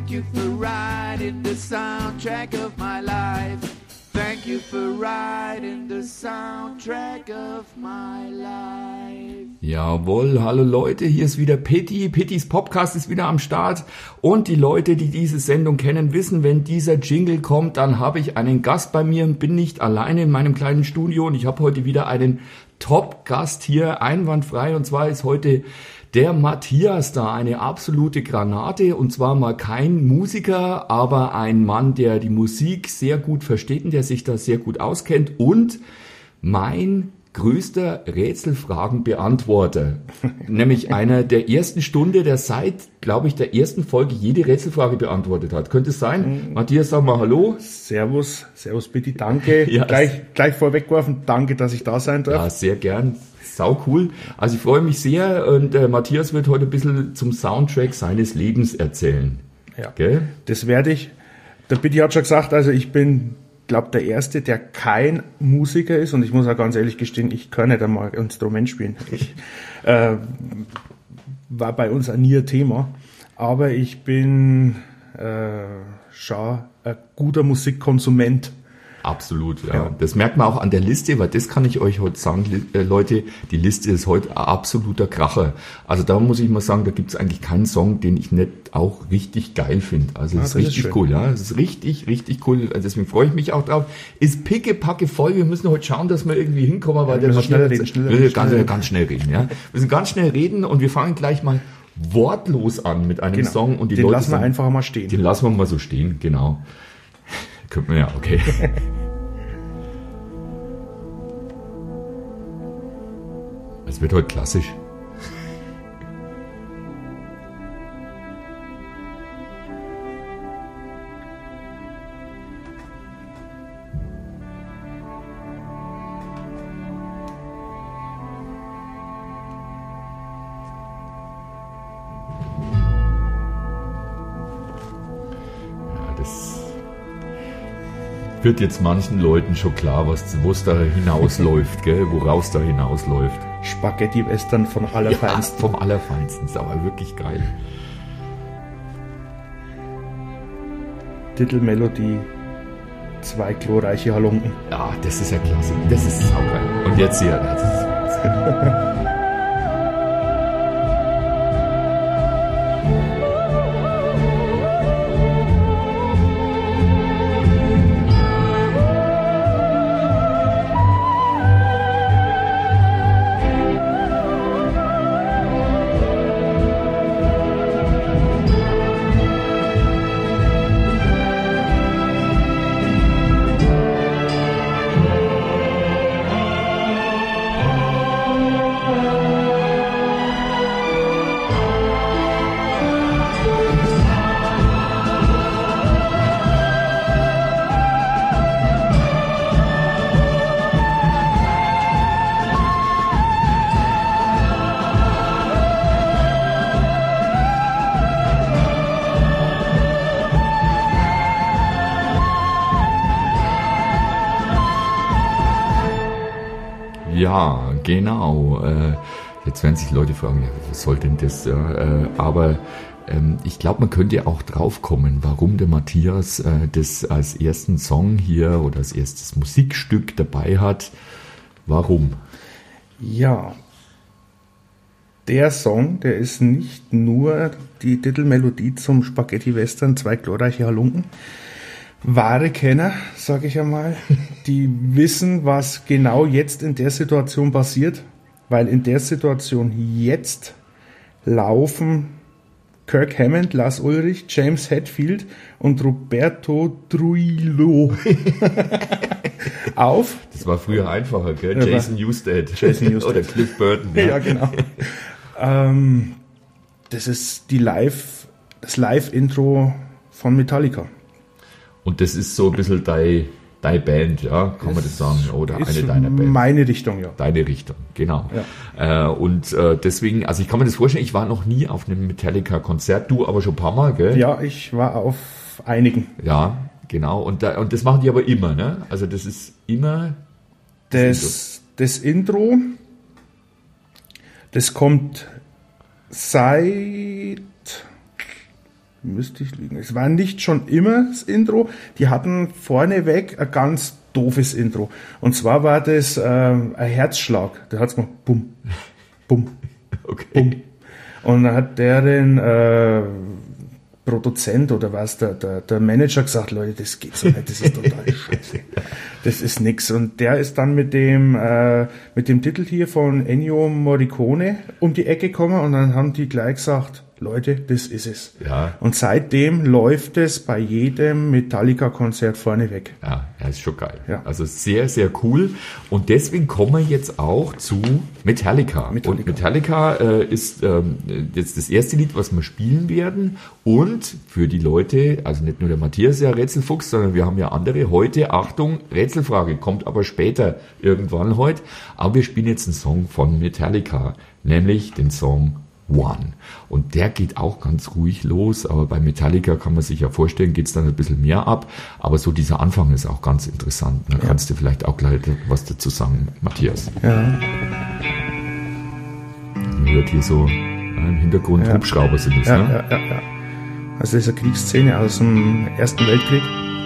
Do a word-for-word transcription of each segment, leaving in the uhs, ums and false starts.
Thank you for writing the soundtrack of my life. Thank you for writing the soundtrack of my life. Jawohl, hallo Leute, hier ist wieder Pitti. Pittis Podcast ist wieder am Start. Und die Leute, die diese Sendung kennen, wissen, wenn dieser Jingle kommt, dann habe ich einen Gast bei mir und bin nicht alleine in meinem kleinen Studio. Und ich habe heute wieder einen Top-Gast hier, einwandfrei. Und zwar ist heute der Matthias da, eine absolute Granate, und zwar mal kein Musiker, aber ein Mann, der die Musik sehr gut versteht und der sich da sehr gut auskennt und mein größter Rätselfragenbeantworter, nämlich einer der ersten Stunde, der seit, glaube ich, der ersten Folge jede Rätselfrage beantwortet hat. Könnte es sein? Mhm. Matthias, sag mal Hallo. Servus, servus bitte, danke. Ja, gleich, gleich vorweggeworfen, danke, dass ich da sein darf. Ja, sehr gern. Sau cool. Also ich freue mich sehr und äh, Matthias wird heute ein bisschen zum Soundtrack seines Lebens erzählen. Ja, gell? Das werde ich. Der Bitti hat schon gesagt, also ich bin, glaube der Erste, der kein Musiker ist, und ich muss auch ganz ehrlich gestehen, ich kann nicht einmal ein Instrument spielen. Ich, äh, war bei uns auch nie ein Thema, aber ich bin äh, schon ein guter Musikkonsument. Absolut, ja. ja. Das merkt man auch an der Liste, weil das kann ich euch heute sagen, äh, Leute, die Liste ist heute ein absoluter Kracher. Also da muss ich mal sagen, da gibt es eigentlich keinen Song, den ich nicht auch richtig geil finde. Also das, ja, das ist richtig ist cool, ja. Das ist richtig, richtig cool. Deswegen freue ich mich auch drauf. Ist pickepacke voll. Wir müssen heute schauen, dass wir irgendwie hinkommen, weil ja, wir der schnell reden, schnell reden, ganz, schnell. ganz schnell reden, ja. Wir müssen ganz schnell reden und wir fangen gleich mal wortlos an mit einem genau. Song, und die den Leute lassen wir sagen, einfach mal stehen. Den lassen wir mal so stehen, genau. Könnte man ja, okay. Es wird heute klassisch. Wird jetzt manchen Leuten schon klar, was wo es da hinausläuft, gell, woraus da hinausläuft. Spaghetti-Western vom Allerfeinsten. Ja, vom Allerfeinsten, ist aber wirklich geil. Titelmelodie, zwei glorreiche Halunken. Ja, das ist ja klasse, das ist saugeil. Und jetzt hier, das ist Ja, genau. Jetzt werden sich Leute fragen, ja, was soll denn das? Aber ich glaube, man könnte auch drauf kommen, warum der Matthias das als ersten Song hier oder als erstes Musikstück dabei hat. Warum? Ja, der Song, der ist nicht nur die Titelmelodie zum Spaghetti-Western, zwei glorreiche Halunken. Wahre Kenner, sage ich einmal, die wissen, was genau jetzt in der Situation passiert, weil in der Situation jetzt laufen Kirk Hammett, Lars Ulrich, James Hetfield und Roberto Trujillo auf. Das war früher einfacher, gell? Jason Newsted. Jason Newsted. Oder Cliff Burton. Ja, ja genau. ähm, das ist die Live, das Live-Intro von Metallica. Und das ist so ein bisschen deine dein Band, ja, kann man das sagen? Oder eine deiner Bands. Meine Richtung, ja. Deine Richtung, genau. Ja. Äh, und äh, deswegen, also ich kann mir das vorstellen, ich war noch nie auf einem Metallica-Konzert, du aber schon ein paar Mal, gell? Ja, ich war auf einigen. Ja, genau. Und, da, und das machen die aber immer, ne? Also das ist immer... Das, das, das Intro, das kommt seit... müsste ich lügen. Es war nicht schon immer das Intro. Die hatten vorneweg ein ganz doofes Intro. Und zwar war das äh, ein Herzschlag. Da hat's gemacht, bumm, bumm, Okay. bumm. Und dann hat deren äh, Produzent oder was, der, der, der Manager gesagt, Leute, das geht so nicht, das ist total scheiße. Das ist nix. Und der ist dann mit dem, äh, mit dem Titel hier von Ennio Morricone um die Ecke gekommen und dann haben die gleich gesagt, Leute, das ist es. Ja. Und seitdem läuft es bei jedem Metallica-Konzert vorneweg. Ja, ja, ist schon geil. Ja. Also sehr, sehr cool. Und deswegen kommen wir jetzt auch zu Metallica. Metallica. Und Metallica äh, ist ähm, jetzt das erste Lied, was wir spielen werden. Und für die Leute, also nicht nur der Matthias ist ja Rätselfuchs, sondern wir haben ja andere. Heute, Achtung, Rätselfrage, kommt aber später irgendwann heute. Aber wir spielen jetzt einen Song von Metallica, nämlich den Song One. Und der geht auch ganz ruhig los, aber bei Metallica kann man sich ja vorstellen, geht es dann ein bisschen mehr ab. Aber so dieser Anfang ist auch ganz interessant. Da Ja. kannst du vielleicht auch gleich was dazu sagen, Matthias. Ja. Man hört hier so ja, im Hintergrund Ja. Hubschrauber sind es, Ja, ne? ja, ja, ja. Also das ist eine Kriegsszene aus dem Ersten Weltkrieg.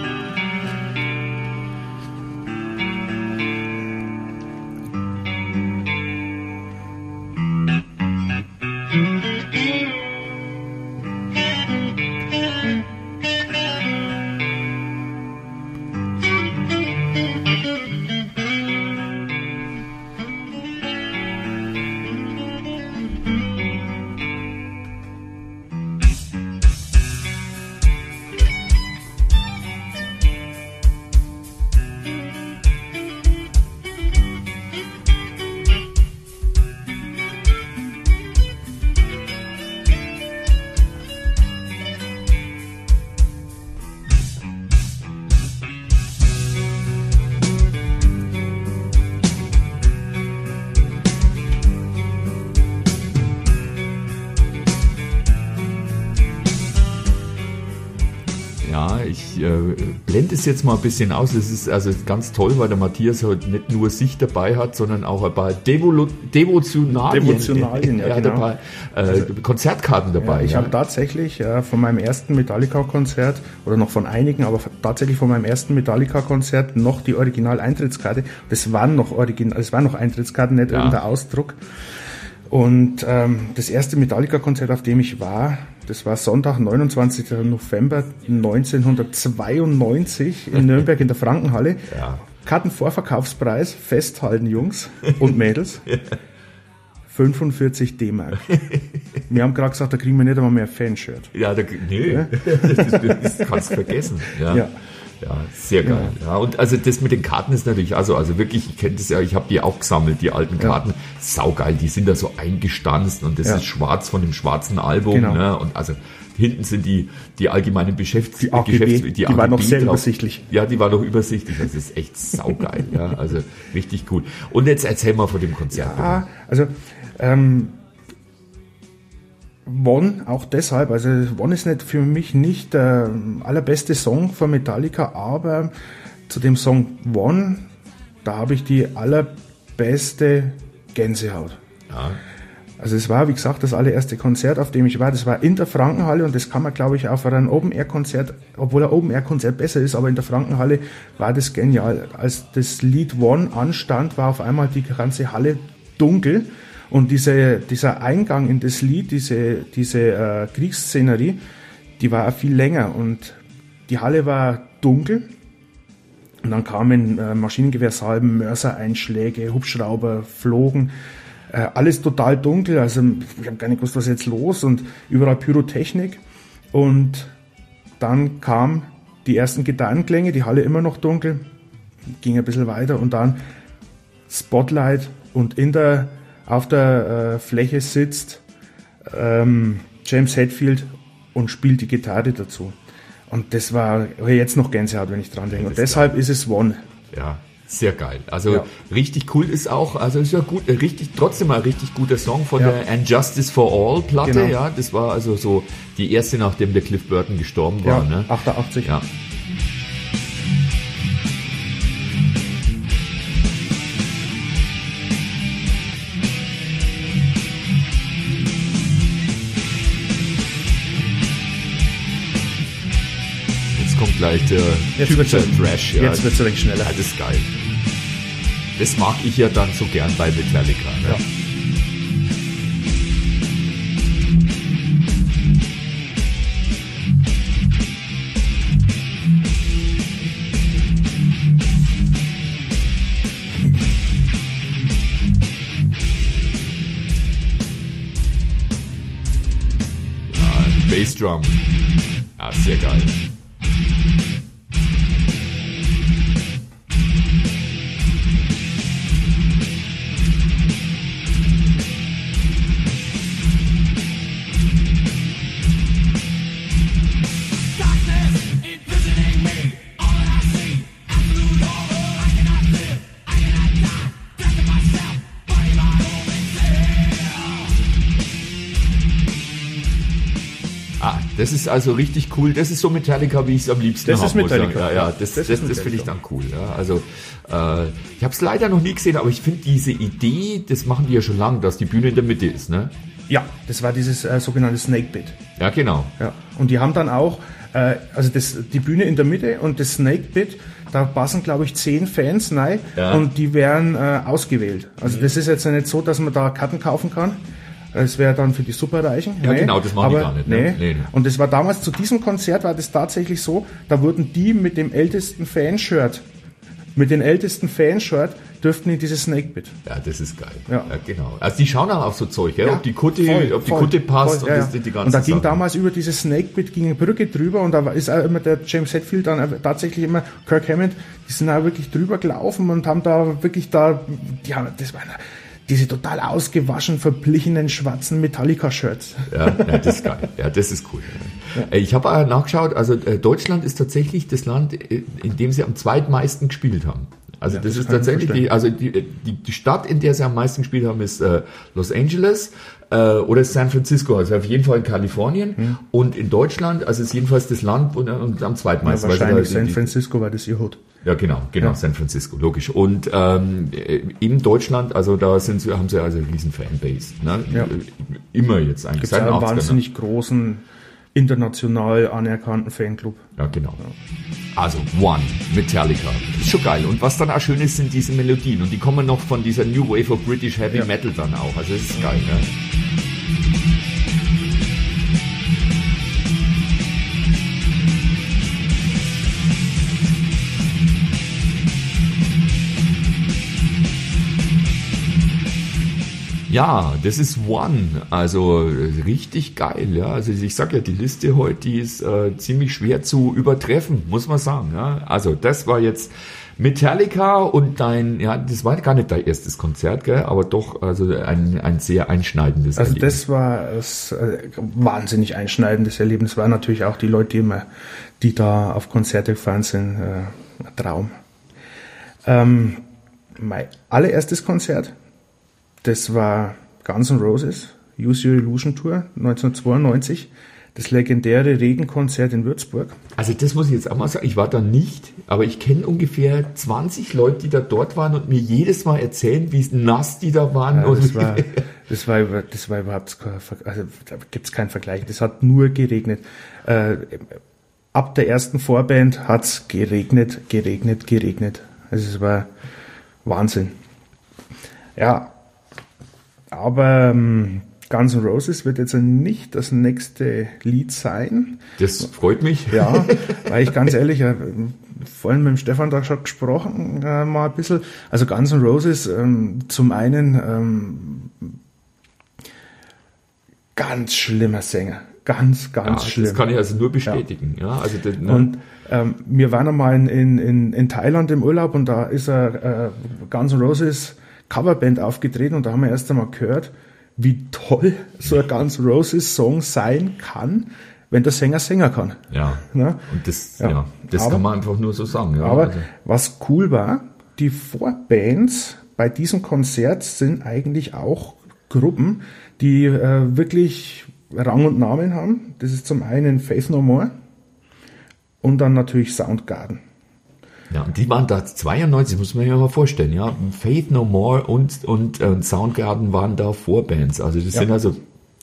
Ja, ich äh, blende es jetzt mal ein bisschen aus. Das ist also ganz toll, weil der Matthias heute nicht nur sich dabei hat, sondern auch ein paar Devolu Devotionalien. Devotionalien, ja, er hat genau. ein paar äh, Konzertkarten dabei. Ja, ich ja. habe tatsächlich äh, von meinem ersten Metallica-Konzert, oder noch von einigen, aber tatsächlich von meinem ersten Metallica-Konzert noch die Original-Eintrittskarte. Das waren noch Original, das waren noch Eintrittskarten, nicht Ja. irgendein Ausdruck. Und ähm, das erste Metallica-Konzert, auf dem ich war, das war Sonntag, neunundzwanzigster November neunzehnhundertzweiundneunzig in Nürnberg in der Frankenhalle. Ja. Kartenvorverkaufspreis, festhalten Jungs und Mädels, fünfundvierzig D-Mark. Wir haben gerade gesagt, da kriegen wir nicht einmal mehr ein Fanshirt. Ja, da, nee, das, das kannst du vergessen. Ja. Ja. Ja, sehr geil. Ja. Und also das mit den Karten ist natürlich, also, also wirklich, ich kenne das ja, ich habe die auch gesammelt, die alten Karten. Saugeil, die sind da so eingestanzt und das Ja. ist schwarz von dem schwarzen Album. Genau. Ne? Und also hinten sind die, die allgemeinen Beschäfts Die A G B, Geschäfts die war noch sehr drauf. übersichtlich. Ja, die war noch übersichtlich. Das ist echt saugeil. Ja, also richtig gut. Und jetzt erzähl mal von dem Konzert. Ah, also ähm, One auch deshalb, also One ist nicht für mich nicht der allerbeste Song von Metallica, aber zu dem Song One, da habe ich die allerbeste Gänsehaut. Ja. Also es war, wie gesagt, das allererste Konzert, auf dem ich war. Das war in der Frankenhalle und das kann man, glaube ich, auf einem Open-Air-Konzert, obwohl ein Open-Air-Konzert besser ist, aber in der Frankenhalle war das genial. Als das Lied One anstand, war auf einmal die ganze Halle dunkel und diese, dieser Eingang in das Lied, diese, diese äh, Kriegsszenerie, die war viel länger und die Halle war dunkel. Und dann kamen äh, Maschinengewehrsalben, Mörsereinschläge, Hubschrauber flogen. Äh, alles total dunkel, also ich habe gar nicht gewusst, was ist jetzt los und überall Pyrotechnik. Und dann kamen die ersten Gitarrenklänge, die Halle immer noch dunkel, ging ein bisschen weiter und dann Spotlight und in der, auf der äh, Fläche sitzt ähm, James Hetfield und spielt die Gitarre dazu. Und das war jetzt noch Gänsehaut, wenn ich dran denke. Und deshalb ist es One. Ja, sehr geil. Also Ja. richtig cool ist auch, also ist ja gut, richtig, trotzdem mal ein richtig guter Song von Ja. der And Justice for All Platte, Genau. ja. Das war also so die erste, nachdem der Cliff Burton gestorben war, Ja, ne? achtundachtzig. Ja. gleich der Jetzt typische wird's- Thrash. Ja. Jetzt wird es ein wenig schneller. Ja, das ist geil. Das mag ich ja dann so gern bei Metallica. Ne? Ja. Ja, Bassdrum. Ja, sehr geil. Ah, das ist also richtig cool. Das ist so Metallica, wie ich es am liebsten Das habe. ist Metallica. Ja, ja, das, das, Das das, ist das finde ich Metallica. dann cool. Ja. Also äh, ich habe es leider noch nie gesehen, aber ich finde diese Idee, das machen die ja schon lange, dass die Bühne in der Mitte ist. Ne? Ja, das war dieses äh, sogenannte Snakebit. Ja, genau. Ja. Und die haben dann auch, äh, also das, die Bühne in der Mitte und das Snakebit, da passen, glaube ich, zehn Fans rein Ja. und die werden äh, ausgewählt. Also das ist jetzt nicht so, dass man da Karten kaufen kann. Das wäre dann für die Superreichen. Ja, genau, das machen die aber, gar nicht, ne? Nee. Nee, nee. Und das war damals, zu diesem Konzert war das tatsächlich so, da wurden die mit dem ältesten Fanshirt, mit den ältesten Fanshirt, dürften in dieses Snakebit. Ja, das ist geil. Ja. Genau. Also die schauen auch auf so Zeug, ja? Ja, ob die Kutte, voll, ob die voll, Kutte passt voll, und ja, das, ja. die ganze Und da ging Sache. damals über dieses Snakebit ging eine Brücke drüber und da war- ist auch immer der James Hetfield dann tatsächlich immer, Kirk Hammett, die sind auch wirklich drüber gelaufen und haben da wirklich da, ja, das waren diese total ausgewaschen, verblichenen, schwarzen Metallica-Shirts. Ja, ja, das ist geil. Ja, das ist cool. Ja. Ich habe auch nachgeschaut, also äh, Deutschland ist tatsächlich das Land, äh, in dem sie am zweitmeisten gespielt haben. Also Ja, das, das ist kann ich tatsächlich, die, also die, die, die Stadt, in der sie am meisten gespielt haben, ist äh, Los Angeles äh, oder San Francisco, also auf jeden Fall in Kalifornien. Mhm. Und in Deutschland, also ist jedenfalls das Land und, und am Ja, zweitmeisten. weil sie wahrscheinlich da San die- Francisco war das ihr Hut. Ja, genau, genau, Ja. San Francisco, logisch. Und ähm, äh, in Deutschland, also da sind sie, haben sie also eine riesen Fanbase. Ne? Ja. Äh, Immer jetzt eigentlich. Gibt es Seit den einen achtzigern, ne? wahnsinnig großen, international anerkannten Fanclub. Ja, genau. Also, One, Metallica. Ist schon geil. Und was dann auch schön ist, sind diese Melodien. Und die kommen noch von dieser New Wave of British Heavy Ja. Metal dann auch. Also, das ist geil, ne? Ja, das ist One, also äh, richtig geil, ja. Also ich sag ja, die Liste heute, die ist äh, ziemlich schwer zu übertreffen, muss man sagen. Ja. Also das war jetzt Metallica und dein, ja, das war gar nicht dein erstes Konzert, gell, aber doch also ein, ein sehr einschneidendes Also Erlebnis. das war das äh, wahnsinnig einschneidendes Erlebnis. War natürlich auch die Leute, die, immer, die da auf Konzerte gefahren sind, äh, ein Traum. Ähm, mein allererstes Konzert, das war Guns N' Roses, Use Your Illusion Tour neunzehnhundertzweiundneunzig. Das legendäre Regenkonzert in Würzburg. Also das muss ich jetzt auch mal sagen, ich war da nicht, aber ich kenne ungefähr zwanzig Leute, die da dort waren und mir jedes Mal erzählen, wie nass die da waren. Ja, und das, war, das, war, über- das war überhaupt kein Ver- also da gibt es keinen Vergleich. Das hat nur geregnet. Äh, ab der ersten Vorband hat es geregnet, geregnet, geregnet. Also es war Wahnsinn. Ja, aber ähm, Guns N' Roses wird jetzt nicht das nächste Lied sein. Das freut mich. Ja, weil ich ganz ehrlich, äh, vorhin mit dem Stefan da schon gesprochen, äh, mal ein bisschen. Also Guns N' Roses, ähm, zum einen ähm, ganz schlimmer Sänger. Ganz, ganz Ja, schlimm. das kann ich also nur bestätigen. Ja, also das, ne? Und ähm, wir waren einmal in, in, in, in Thailand im Urlaub und da ist ein äh, Guns N' Roses Coverband aufgetreten und da haben wir erst einmal gehört, wie toll so ein Guns N' Roses Song sein kann, wenn der Sänger Sänger kann. Ja, Ne? und das, Ja. ja. das Aber- kann man einfach nur so sagen. Ja. Aber also, was cool war, die Vorbands bei diesem Konzert sind eigentlich auch Gruppen, die äh, wirklich Rang und Namen haben. Das ist zum einen Faith No More und dann natürlich Soundgarden. ja, und die waren da zweiundneunzig, muss man sich mal vorstellen. Ja, Faith No More und, und äh, Soundgarden waren da Vorbands. Also das Ja. sind also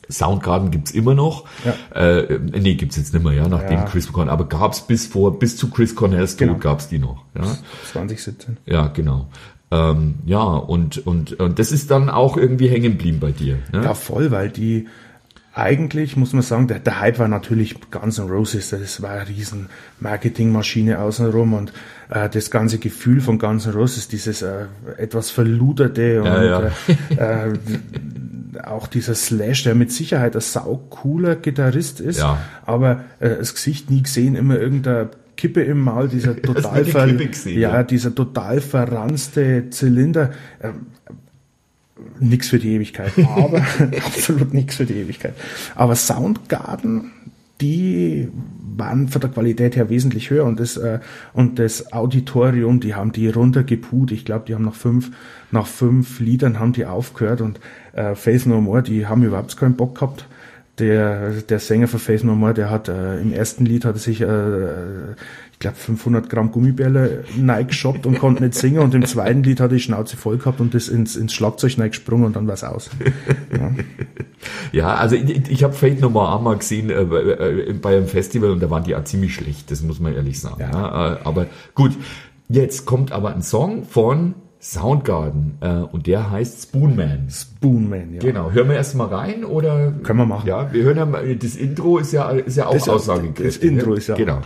Soundgarden gibt's immer noch. Ja. Äh, nee, gibt's jetzt nicht mehr, ja, nachdem ja. Chris Cornell, aber gab's bis vor, bis zu Chris Cornells Tod genau. gab's die noch. Ja? zwanzig siebzehn. Ja, genau. Ähm, ja, und, und, und das ist dann auch irgendwie hängen geblieben bei dir. Ne? Ja, voll, weil die, eigentlich muss man sagen, der, der Hype war natürlich Guns N' Roses, das war eine riesen Marketingmaschine außenrum und äh, das ganze Gefühl von Guns N' Roses, dieses äh, etwas verluderte und ja, ja. Äh, äh, auch dieser Slash, der mit Sicherheit ein saucooler Gitarrist ist, ja. aber äh, das Gesicht nie gesehen, immer irgendeine Kippe im Maul, dieser total, ver- gesehen, ja, ja. dieser total verranzte Zylinder. Äh, Nix für die Ewigkeit, aber absolut nix für die Ewigkeit. Aber Soundgarden, die waren von der Qualität her wesentlich höher und das äh, und das Auditorium, die haben die runtergeput. Ich glaube, die haben nach fünf nach fünf Liedern haben die aufgehört und äh, Faith No More, die haben überhaupt keinen Bock gehabt. Der der Sänger von Faith No More, der hat äh, im ersten Lied hat er sich äh, ich glaube fünfhundert Gramm Gummibärle reingeshoppt und konnte nicht singen und im zweiten Lied hat er die Schnauze voll gehabt und das ins, ins Schlagzeug reingesprungen und dann war's aus. Ja, ja also ich, ich habe Faith No More einmal gesehen äh, bei, bei einem Festival und da waren die auch ziemlich schlecht, das muss man ehrlich sagen. Ja. Ja, aber gut, jetzt kommt aber ein Song von Soundgarden äh, und der heißt Spoonman. Spoonman, ja. Genau, hören wir erst mal rein oder? Können wir machen. Ja, wir hören ja mal, das Intro ist ja, ist ja auch das aussagekräftig. Das Intro ist ja. Genau.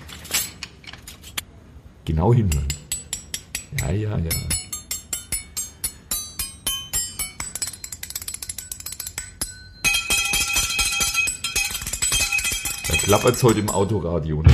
Genau hinhören. Ja, ja, ja. Da klappert's heute im Autoradio. Ne?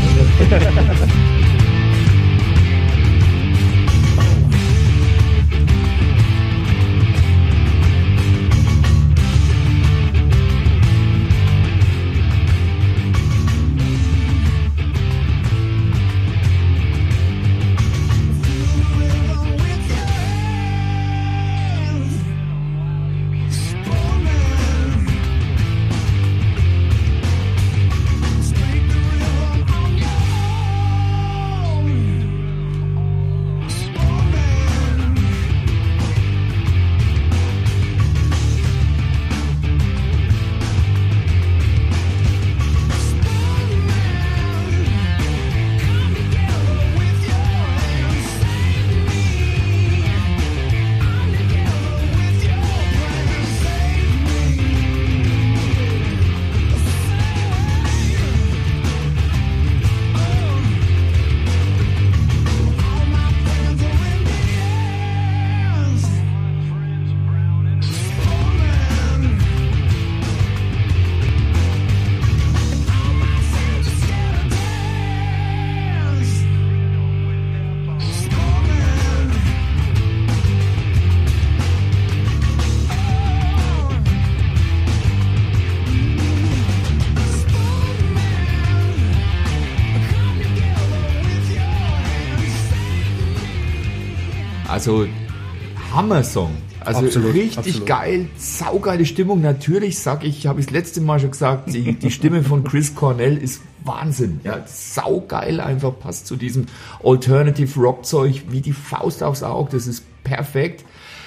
Also Hammer-Song. Also absolut, richtig absolut. geil, saugeile Stimmung. Natürlich sag ich, habe ich das letzte Mal schon gesagt, die, die Stimme von Chris Cornell ist Wahnsinn. Ja, saugeil einfach, passt zu diesem Alternative Rock Zeug wie die Faust aufs Auge. Das ist perfekt.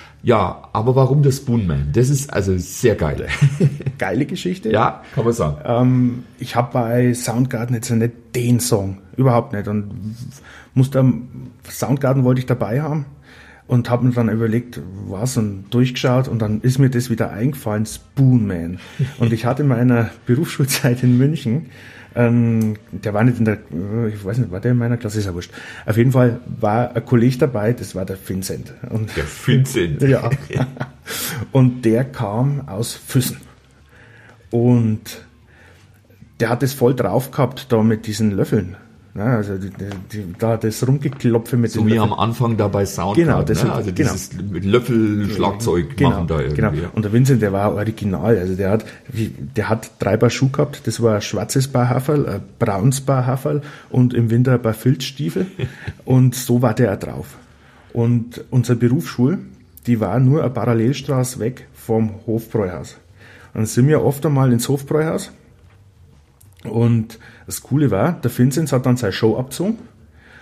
Ja, aber warum der Spoonman? Das ist also sehr geil. Geile Geschichte. Ja, kann man sagen. Ähm, ich habe bei Soundgarden jetzt nicht den Song, überhaupt nicht. Und musste Soundgarden wollte ich dabei haben und habe mir dann überlegt, was und durchgeschaut und dann ist mir das wieder eingefallen, Spoonman. Und ich hatte in meiner Berufsschulzeit in München, ähm, der war nicht in der, ich weiß nicht, war der in meiner Klasse, ist ja wurscht. Auf jeden Fall war ein Kollege dabei, das war der Vincent. Und der Vincent. Ja. Und der kam aus Füssen. Und der hat es voll drauf gehabt, da mit diesen Löffeln. Ja, also die, die, da das Rumgeklopfe mit so den wie Löffeln. am Anfang da bei Soundgarden, genau, das ne? Also genau. dieses mit Löffel-Schlagzeug genau, machen da irgendwie. Genau. Und der Vincent, der war original, also der hat, der hat drei Paar Schuhe gehabt, das war ein schwarzes Paar Haferl, ein braunes Paar Haferl und im Winter ein paar Filzstiefel und so war der auch drauf. Und unsere Berufsschule, die war nur eine Parallelstraße weg vom Hofbräuhaus. Und dann sind wir oft einmal ins Hofbräuhaus. Und das Coole war, der Vincent hat dann seine Show abgezogen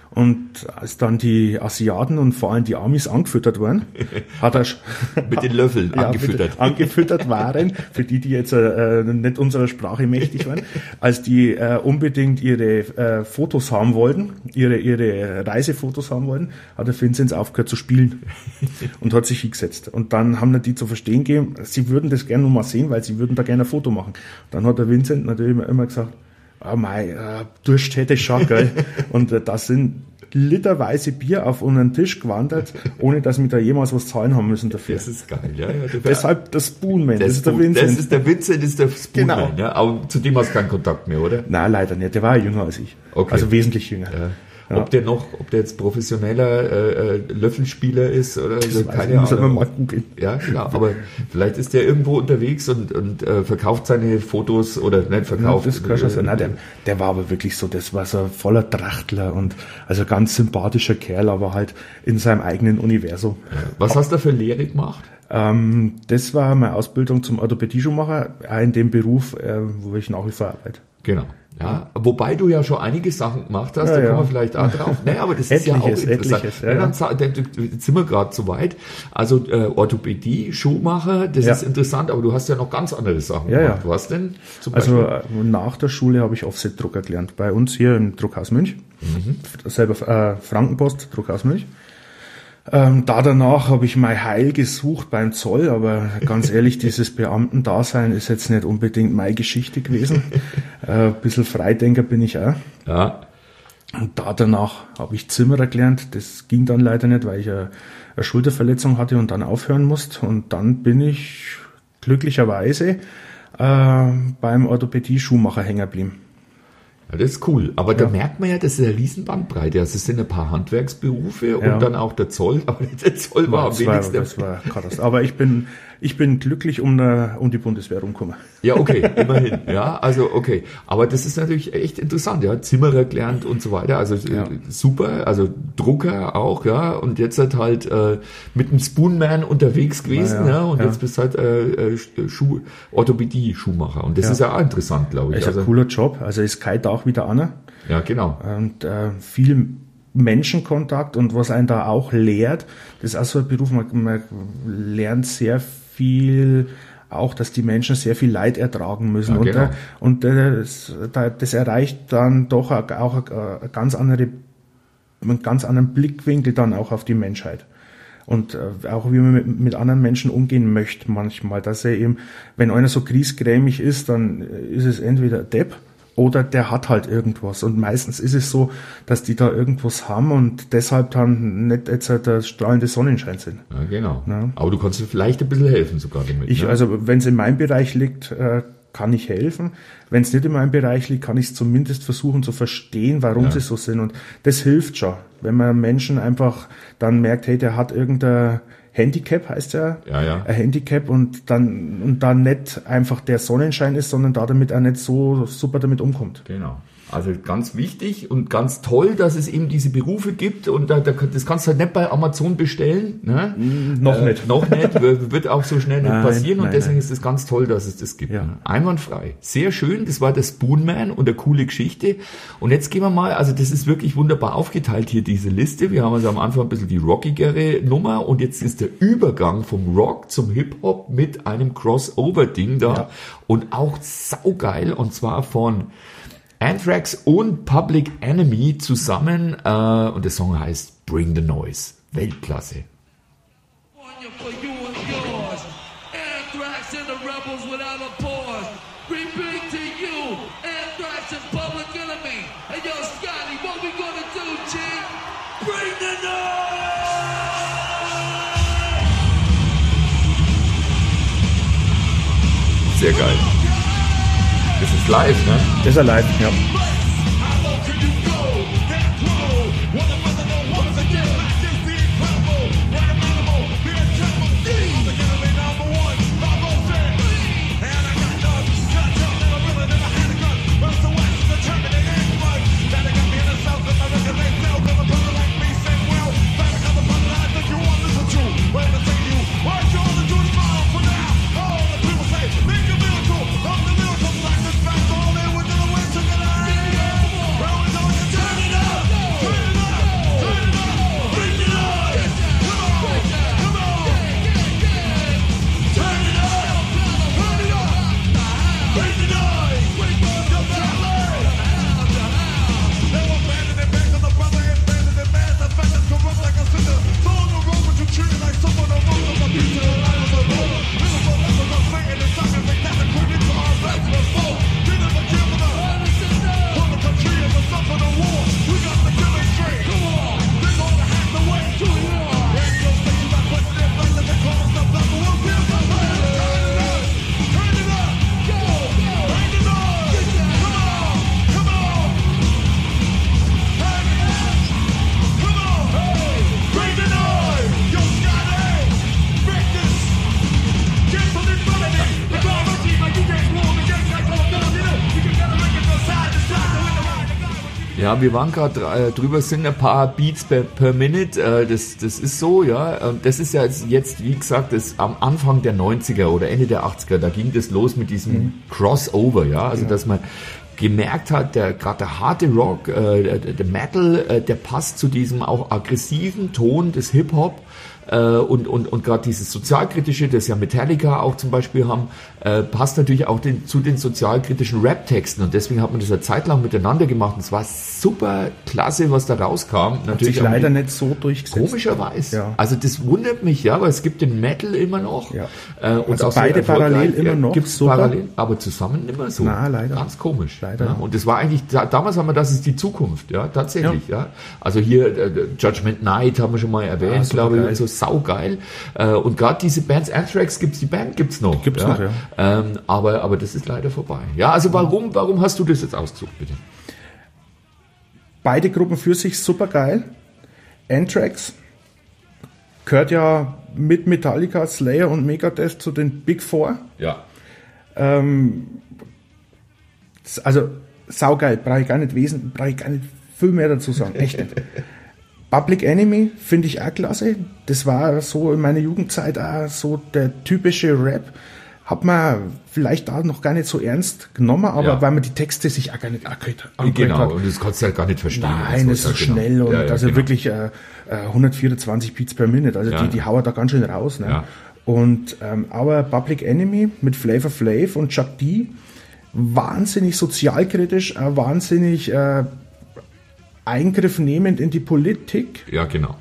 Und als dann die Asiaten und vor allem die Amis angefüttert waren, hat er mit den Löffeln ja, angefüttert. Mit, angefüttert waren, für die, die jetzt äh, nicht unserer Sprache mächtig waren, als die äh, unbedingt ihre äh, Fotos haben wollten, ihre ihre Reisefotos haben wollten, hat der Vinzenz aufgehört zu spielen und hat sich hingesetzt. Und dann haben die zu verstehen gegeben, sie würden das gerne noch mal sehen, weil sie würden da gerne ein Foto machen. Dann hat der Vincent natürlich immer, immer gesagt, ah, mei, äh, Durst hätte ich schon, gell. Und äh, das sind literweise Bier auf unseren Tisch gewandert, ohne dass wir da jemals was zahlen haben müssen dafür. Das ist geil, ja. ja Deshalb der Spoonman, das, das ist der Vincent. Das ist der Vincent, das ist der Spoonman, Genau. ja. Aber zu dem hast du keinen Kontakt mehr, oder? Nein, leider nicht. Der war ja jünger als ich. Okay. Also wesentlich jünger. Ja. Ja. Ob der noch, ob der jetzt professioneller äh, äh, Löffelspieler ist oder so, keine Muss Ahnung. man mal googeln. Ja, genau. Aber vielleicht ist der irgendwo unterwegs und, und äh, verkauft seine Fotos oder nicht verkauft. Ja, das kann schon sein. Nein, der, der war aber wirklich so, das war so voller Trachtler und also ganz sympathischer Kerl, aber halt in seinem eigenen Universum. Was hast du für Lehre gemacht? Ähm, das war meine Ausbildung zum Orthopädie-Schuhmacher, auch in dem Beruf, äh, wo ich nach wie vor arbeite. Genau. Ja, wobei du ja schon einige Sachen gemacht hast, Ja, da ja. kommen wir vielleicht auch drauf. Naja, aber das ist ja auch Etliches, interessant. etliches, ja, Ja, ja. dann sa- dann- jetzt sind wir gerade zu weit. Also äh, Orthopädie, Schuhmacher, das Ja. ist interessant, aber du hast ja noch ganz andere Sachen Ja, gemacht. ja. Was denn? Zum Also Beispiel? äh, nach der Schule habe ich Offset-Drucker gelernt. Bei uns hier im Druckhaus Münch. Mhm. Selber äh, Frankenpost, Druckhaus Münch. Ähm, da danach habe ich mein Heil gesucht beim Zoll, aber ganz ehrlich, dieses Beamtendasein ist jetzt nicht unbedingt meine Geschichte gewesen. Äh, ein bisschen Freidenker bin ich auch. Ja. Und da danach habe ich Zimmerer gelernt. Das ging dann leider nicht, weil ich eine, eine Schulterverletzung hatte und dann aufhören musste. Und dann bin ich glücklicherweise äh, beim Orthopädie-Schuhmacher hängen geblieben. Ja, das ist cool. Aber da Ja. merkt man ja, das ist eine riesen Bandbreite. Also es sind ein paar Handwerksberufe und Ja. dann auch der Zoll. Aber der Zoll war am das war, wenigsten. das war Katastrophe. Aber ich bin, ich bin glücklich um, eine, um die Bundeswehr rumgekommen. Ja, okay, immerhin. Ja, also okay. Aber das ist natürlich echt interessant, ja. Zimmerer gelernt und so weiter. Also äh, Ja. super, also Drucker auch, ja. Und jetzt halt halt äh, mit einem Spoonman unterwegs gewesen, Ja, ja. ja, Und ja. jetzt bist halt äh, äh, Schuh, Orthopädie-Schuhmacher. Und das Ja. ist ja auch interessant, glaube ich. Ist ein cooler Job. Also ist kein Tag wieder an. Ja, genau. Und äh, viel Menschenkontakt und was einen da auch lehrt, das ist auch so ein Beruf, man, man lernt sehr viel, auch dass die Menschen sehr viel Leid ertragen müssen. Ja, und genau. äh, und äh, das, da- das erreicht dann doch auch auch eine ganz andere, einen ganz anderen Blickwinkel dann auch auf die Menschheit. Und äh, auch wie man mit, mit anderen Menschen umgehen möchte manchmal, dass er eben, wenn einer so griesgrämig ist, dann ist es entweder ein Depp oder der hat halt irgendwas. Und meistens ist es so, dass die da irgendwas haben und deshalb dann nicht jetzt halt der strahlende Sonnenschein sind. Ja, genau. Ja. Aber du kannst dir vielleicht ein bisschen helfen sogar damit. Ich, ne? also wenn es in meinem Bereich liegt, äh, kann ich helfen. Wenn es nicht in meinem Bereich liegt, kann ich es zumindest versuchen zu verstehen, warum Ja. sie so sind. Und das hilft schon. Wenn man Menschen einfach dann merkt, hey, der hat irgendein Handicap, heißt ja, Ja, ja. ein Handicap und dann und dann nicht einfach der Sonnenschein ist, sondern da damit auch nicht so super damit umkommt. Genau. Also ganz wichtig und ganz toll, dass es eben diese Berufe gibt und da, da, das kannst du halt nicht bei Amazon bestellen. Ne? Noch Äh, nicht. Noch nicht, w- wird auch so schnell nicht Nein, passieren und nein, deswegen nein. ist es ganz toll, dass es das gibt. Ja. Ne? Einwandfrei. Sehr schön, das war der Spoonman und eine coole Geschichte. Und jetzt gehen wir mal, also das ist wirklich wunderbar aufgeteilt hier, diese Liste. Wir haben also am Anfang ein bisschen die rockigere Nummer und jetzt ist der Übergang vom Rock zum Hip-Hop mit einem Crossover-Ding da Ja. und auch saugeil und zwar von Anthrax und Public Enemy zusammen äh, und der Song heißt Bring the Noise. Weltklasse. California for you and yours. Anthrax and the rebels without a pause. We bring to you Anthrax and Public Enemy. And yo, Scotty, what we gonna do, G? Bring the noise! Sehr geil. Das ist live, ne? Das ist allein, ja. Make a miracle, I'm the miracle, like this fast, all in with the way to the light. Ja, wir waren gerade äh, drüber, sind ein paar Beats per, per Minute, äh, das, das ist so, ja, und das ist ja jetzt, wie gesagt, das am Anfang der neunziger oder Ende der achtziger, da ging das los mit diesem mhm. Crossover, ja, also ja. dass man gemerkt hat, der gerade der harte Rock, äh, der, der Metal, äh, der passt zu diesem auch aggressiven Ton des Hip-Hop, äh, und, und, und gerade dieses Sozialkritische, das ja Metallica auch zum Beispiel haben, äh, passt natürlich auch den, zu den sozialkritischen Rap-Texten, und deswegen hat man das eine Zeit lang miteinander gemacht, und es war super klasse, was da rauskam. Hat natürlich sich leider nicht so durchgesetzt. Komischerweise. Ja. Also das wundert mich, ja, weil es gibt den Metal immer noch. Ja. Äh, und also auch beide so parallel immer noch. Gibt es parallel, aber zusammen immer so. Na, leider. Ganz komisch. Leider. Ja. Und das war eigentlich, da, damals haben wir, das ist die Zukunft, ja, tatsächlich, ja. ja. Also hier, äh, Judgment Night haben wir schon mal erwähnt, ah, glaube ich, geil. und so saugeil. Äh, und gerade diese Bands, Anthrax gibt's, die Band gibt's noch. Gibt's ja. noch, ja. Ähm, aber, aber das ist leider vorbei. Ja, also warum, warum hast du das jetzt ausgesucht, bitte? Beide Gruppen für sich super geil. Anthrax gehört ja mit Metallica, Slayer und Megadeth zu den Big Four. Ja. Ähm, also saugeil, brauche ich gar nicht wesen, brauche ich gar nicht viel mehr dazu sagen, echt nicht. Public Enemy finde ich auch klasse. Das war so in meiner Jugendzeit auch so der typische Rap. Hat man vielleicht da noch gar nicht so ernst genommen, aber Ja. weil man die Texte sich auch gar nicht angehört Genau, hat. und das kannst du halt gar nicht verstehen. Nein, das ist so ja, schnell genau. und Ja, ja, also genau. wirklich äh, äh, hundertvierundzwanzig Beats per Minute. Also Ja. die, die hauen da ganz schön raus. Ne? Ja. Und ähm, aber Public Enemy mit Flavor Flav und Chuck D, wahnsinnig sozialkritisch, äh, wahnsinnig äh, Eingriff nehmend in die Politik. Ja, genau.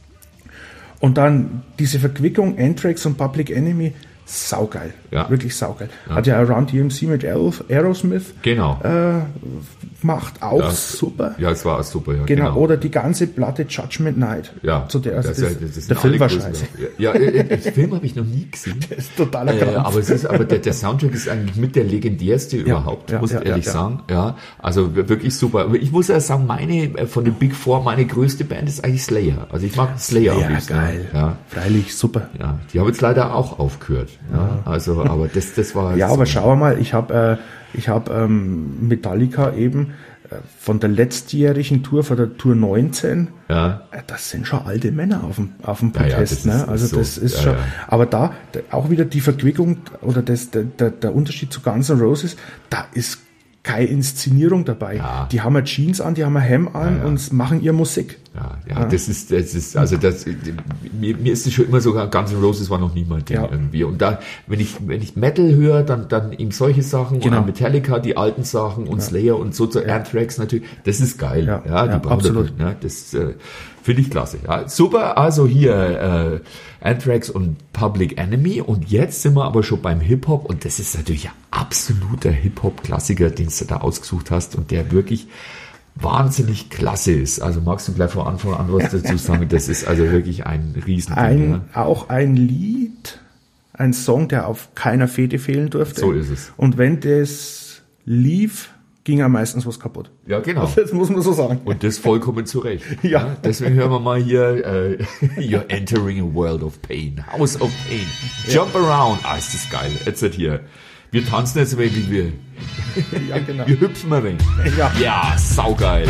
Und dann diese Verquickung Anthrax und Public Enemy, saugeil. Ja. Wirklich saugeil. Ja. Hat ja Run D M C mit Aerosmith Genau. äh, gemacht, auch Ja. super. Ja, es war super, ja. Genau. Genau. Oder die ganze Platte Judgment Night. Ja, Zu der, also das, das, ist ja- das ist der eine Film war alle scheiße. Größe. Ja, äh, den Film habe ich noch nie gesehen. Das ist totaler Äh, Krampf. aber es ist, aber der, der Soundtrack ist eigentlich mit der legendärste überhaupt, ja, muss ich ja, ehrlich ja, ja. sagen. Ja, also wirklich super. Aber ich muss ja sagen, meine äh, von den Big Four, meine größte Band ist eigentlich Slayer. Also ich mag Slayer Ja, am liebsten. geil. Ja, Freilich, super. ja. Die haben jetzt leider auch aufgehört. Ja, also, aber das, das war. Ja, so- aber schau mal, ich habe äh, ich hab, ähm, Metallica eben äh, von der letztjährigen Tour, von der Tour neunzehn, Ja. äh, das sind schon alte Männer auf dem, auf dem Ja, ja, Podest. das ist- ne? ist Also so. das ist Ja, schon, ja. aber da da auch wieder die Verquickung oder das, der, der, der Unterschied zu Guns N' Roses, da ist keine Inszenierung dabei. Ja. Die haben ja Jeans an, die haben ein Hemd an Ja, ja. und machen ihre Musik. Ja, ja, das ist, das ist, also das, mir, mir ist es schon immer sogar, Guns N' Roses war noch nie mein Ding Ja. irgendwie. Und da, wenn ich, wenn ich Metal höre, dann, dann eben solche Sachen, Genau. und Metallica, die alten Sachen und Slayer und so, so Anthrax natürlich, das ist geil. Ja, Ja, die ja, brauchen absolut. das, ne, das, äh, finde ich klasse. Ja, super, also hier, äh, Anthrax und Public Enemy, und jetzt sind wir aber schon beim Hip-Hop, und das ist natürlich ein absoluter Hip-Hop-Klassiker, den du da ausgesucht hast, und der wirklich wahnsinnig klasse ist. Also magst du gleich von Anfang an was dazu sagen? Das ist also wirklich ein Riesending. Ein, ja. auch ein Lied, ein Song, der auf keiner Fete fehlen durfte. So ist es. Und wenn das lief, ging ja meistens was kaputt. Ja, genau. Das muss man so sagen. Und das vollkommen zu Recht. Ja. Deswegen hören wir mal hier äh, You're entering a world of pain. House of Pain. Jump around. Ah, ist das geil. Jetzt halt hier. Wir tanzen jetzt ein wenig, wie wir. Ja, genau. Wir hüpfen mal weg. Ja. Ja, saugeil.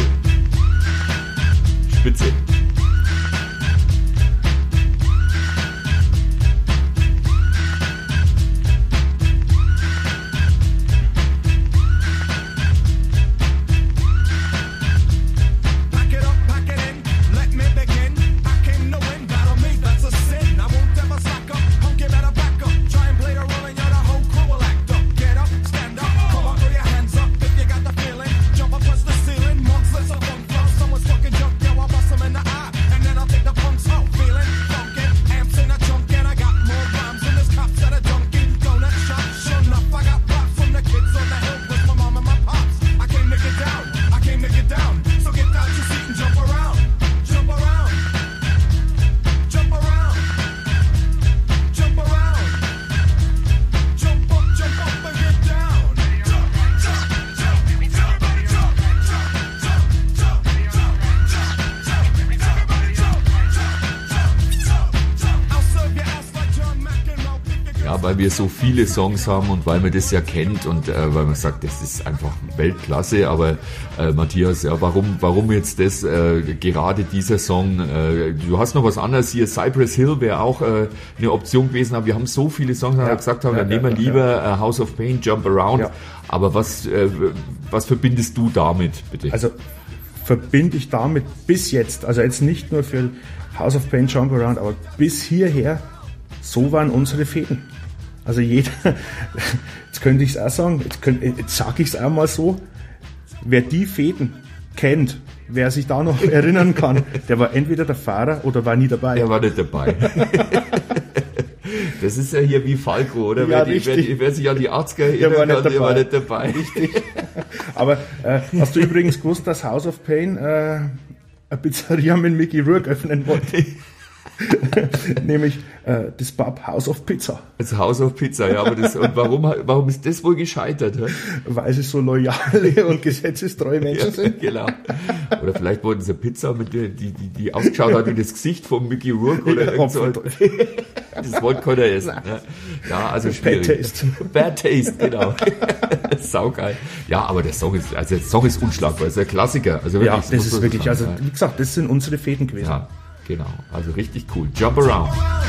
Spitze. Pack it up, pack it in, let me begin. I came to win, battle me, that's a sin. I won't ever slack up, punk, you better back up. Try and play the role and you're the whole crew will act up. Get up, stand up, come on, throw your hands up if you got the feeling. Jump up, touch the ceiling, monks, let's up, funk flow. Someone's fucking junk, yo, I'll bust them in the eye. weil wir so viele Songs haben und weil man das ja kennt und äh, weil man sagt, das ist einfach Weltklasse. Aber äh, Matthias, ja, warum, warum jetzt das äh, gerade dieser Song? Äh, du hast noch was anderes hier. Cypress Hill wäre auch äh, eine Option gewesen, aber wir haben so viele Songs, dass wir gesagt haben, ja, dann ja, nehmen wir ja, lieber ja. äh, House of Pain, Jump Around. Ja. Aber was, äh, was verbindest du damit, bitte? Also verbinde ich damit bis jetzt, also jetzt nicht nur für House of Pain, Jump Around, aber bis hierher, so waren unsere Fäden. Also jeder, jetzt könnte ich es auch sagen, jetzt, jetzt sage ich es auch mal so, wer die Fäden kennt, wer sich da noch erinnern kann, der war entweder der Fahrer oder war nie dabei. Der war nicht dabei. Das ist ja hier wie Falco, oder? Ja, wer, die, wer, die, wer sich an die achtziger Der war erinnert, nicht der war dabei. nicht dabei. Richtig. Aber äh, hast du übrigens gewusst, dass House of Pain äh, eine Pizzeria mit Mickey Rourke öffnen wollte? Nämlich äh, das Pub House of Pizza. Das House of Pizza, ja. Aber das, und warum, warum ist das wohl gescheitert? Hä? Weil sie so loyale und gesetzestreue Menschen Ja, sind. genau. Oder vielleicht wollten sie Pizza, mit der, die, die, die ausgeschaut hat wie das Gesicht von Mickey Rourke oder Ja, irgend so. Hopfen. Das wollte keiner essen. Ne? Ja, also schwierig. Bad Taste. Bad Taste, genau. Saugeil. Ja, aber der Song ist, also der Song ist unschlagbar. Das ist ein Klassiker. Also Ja, wirklich, das muss ist man wirklich, sagen, also ja. wie gesagt, das sind unsere Fäden gewesen. Ja, genau. Also richtig cool. Jump Around.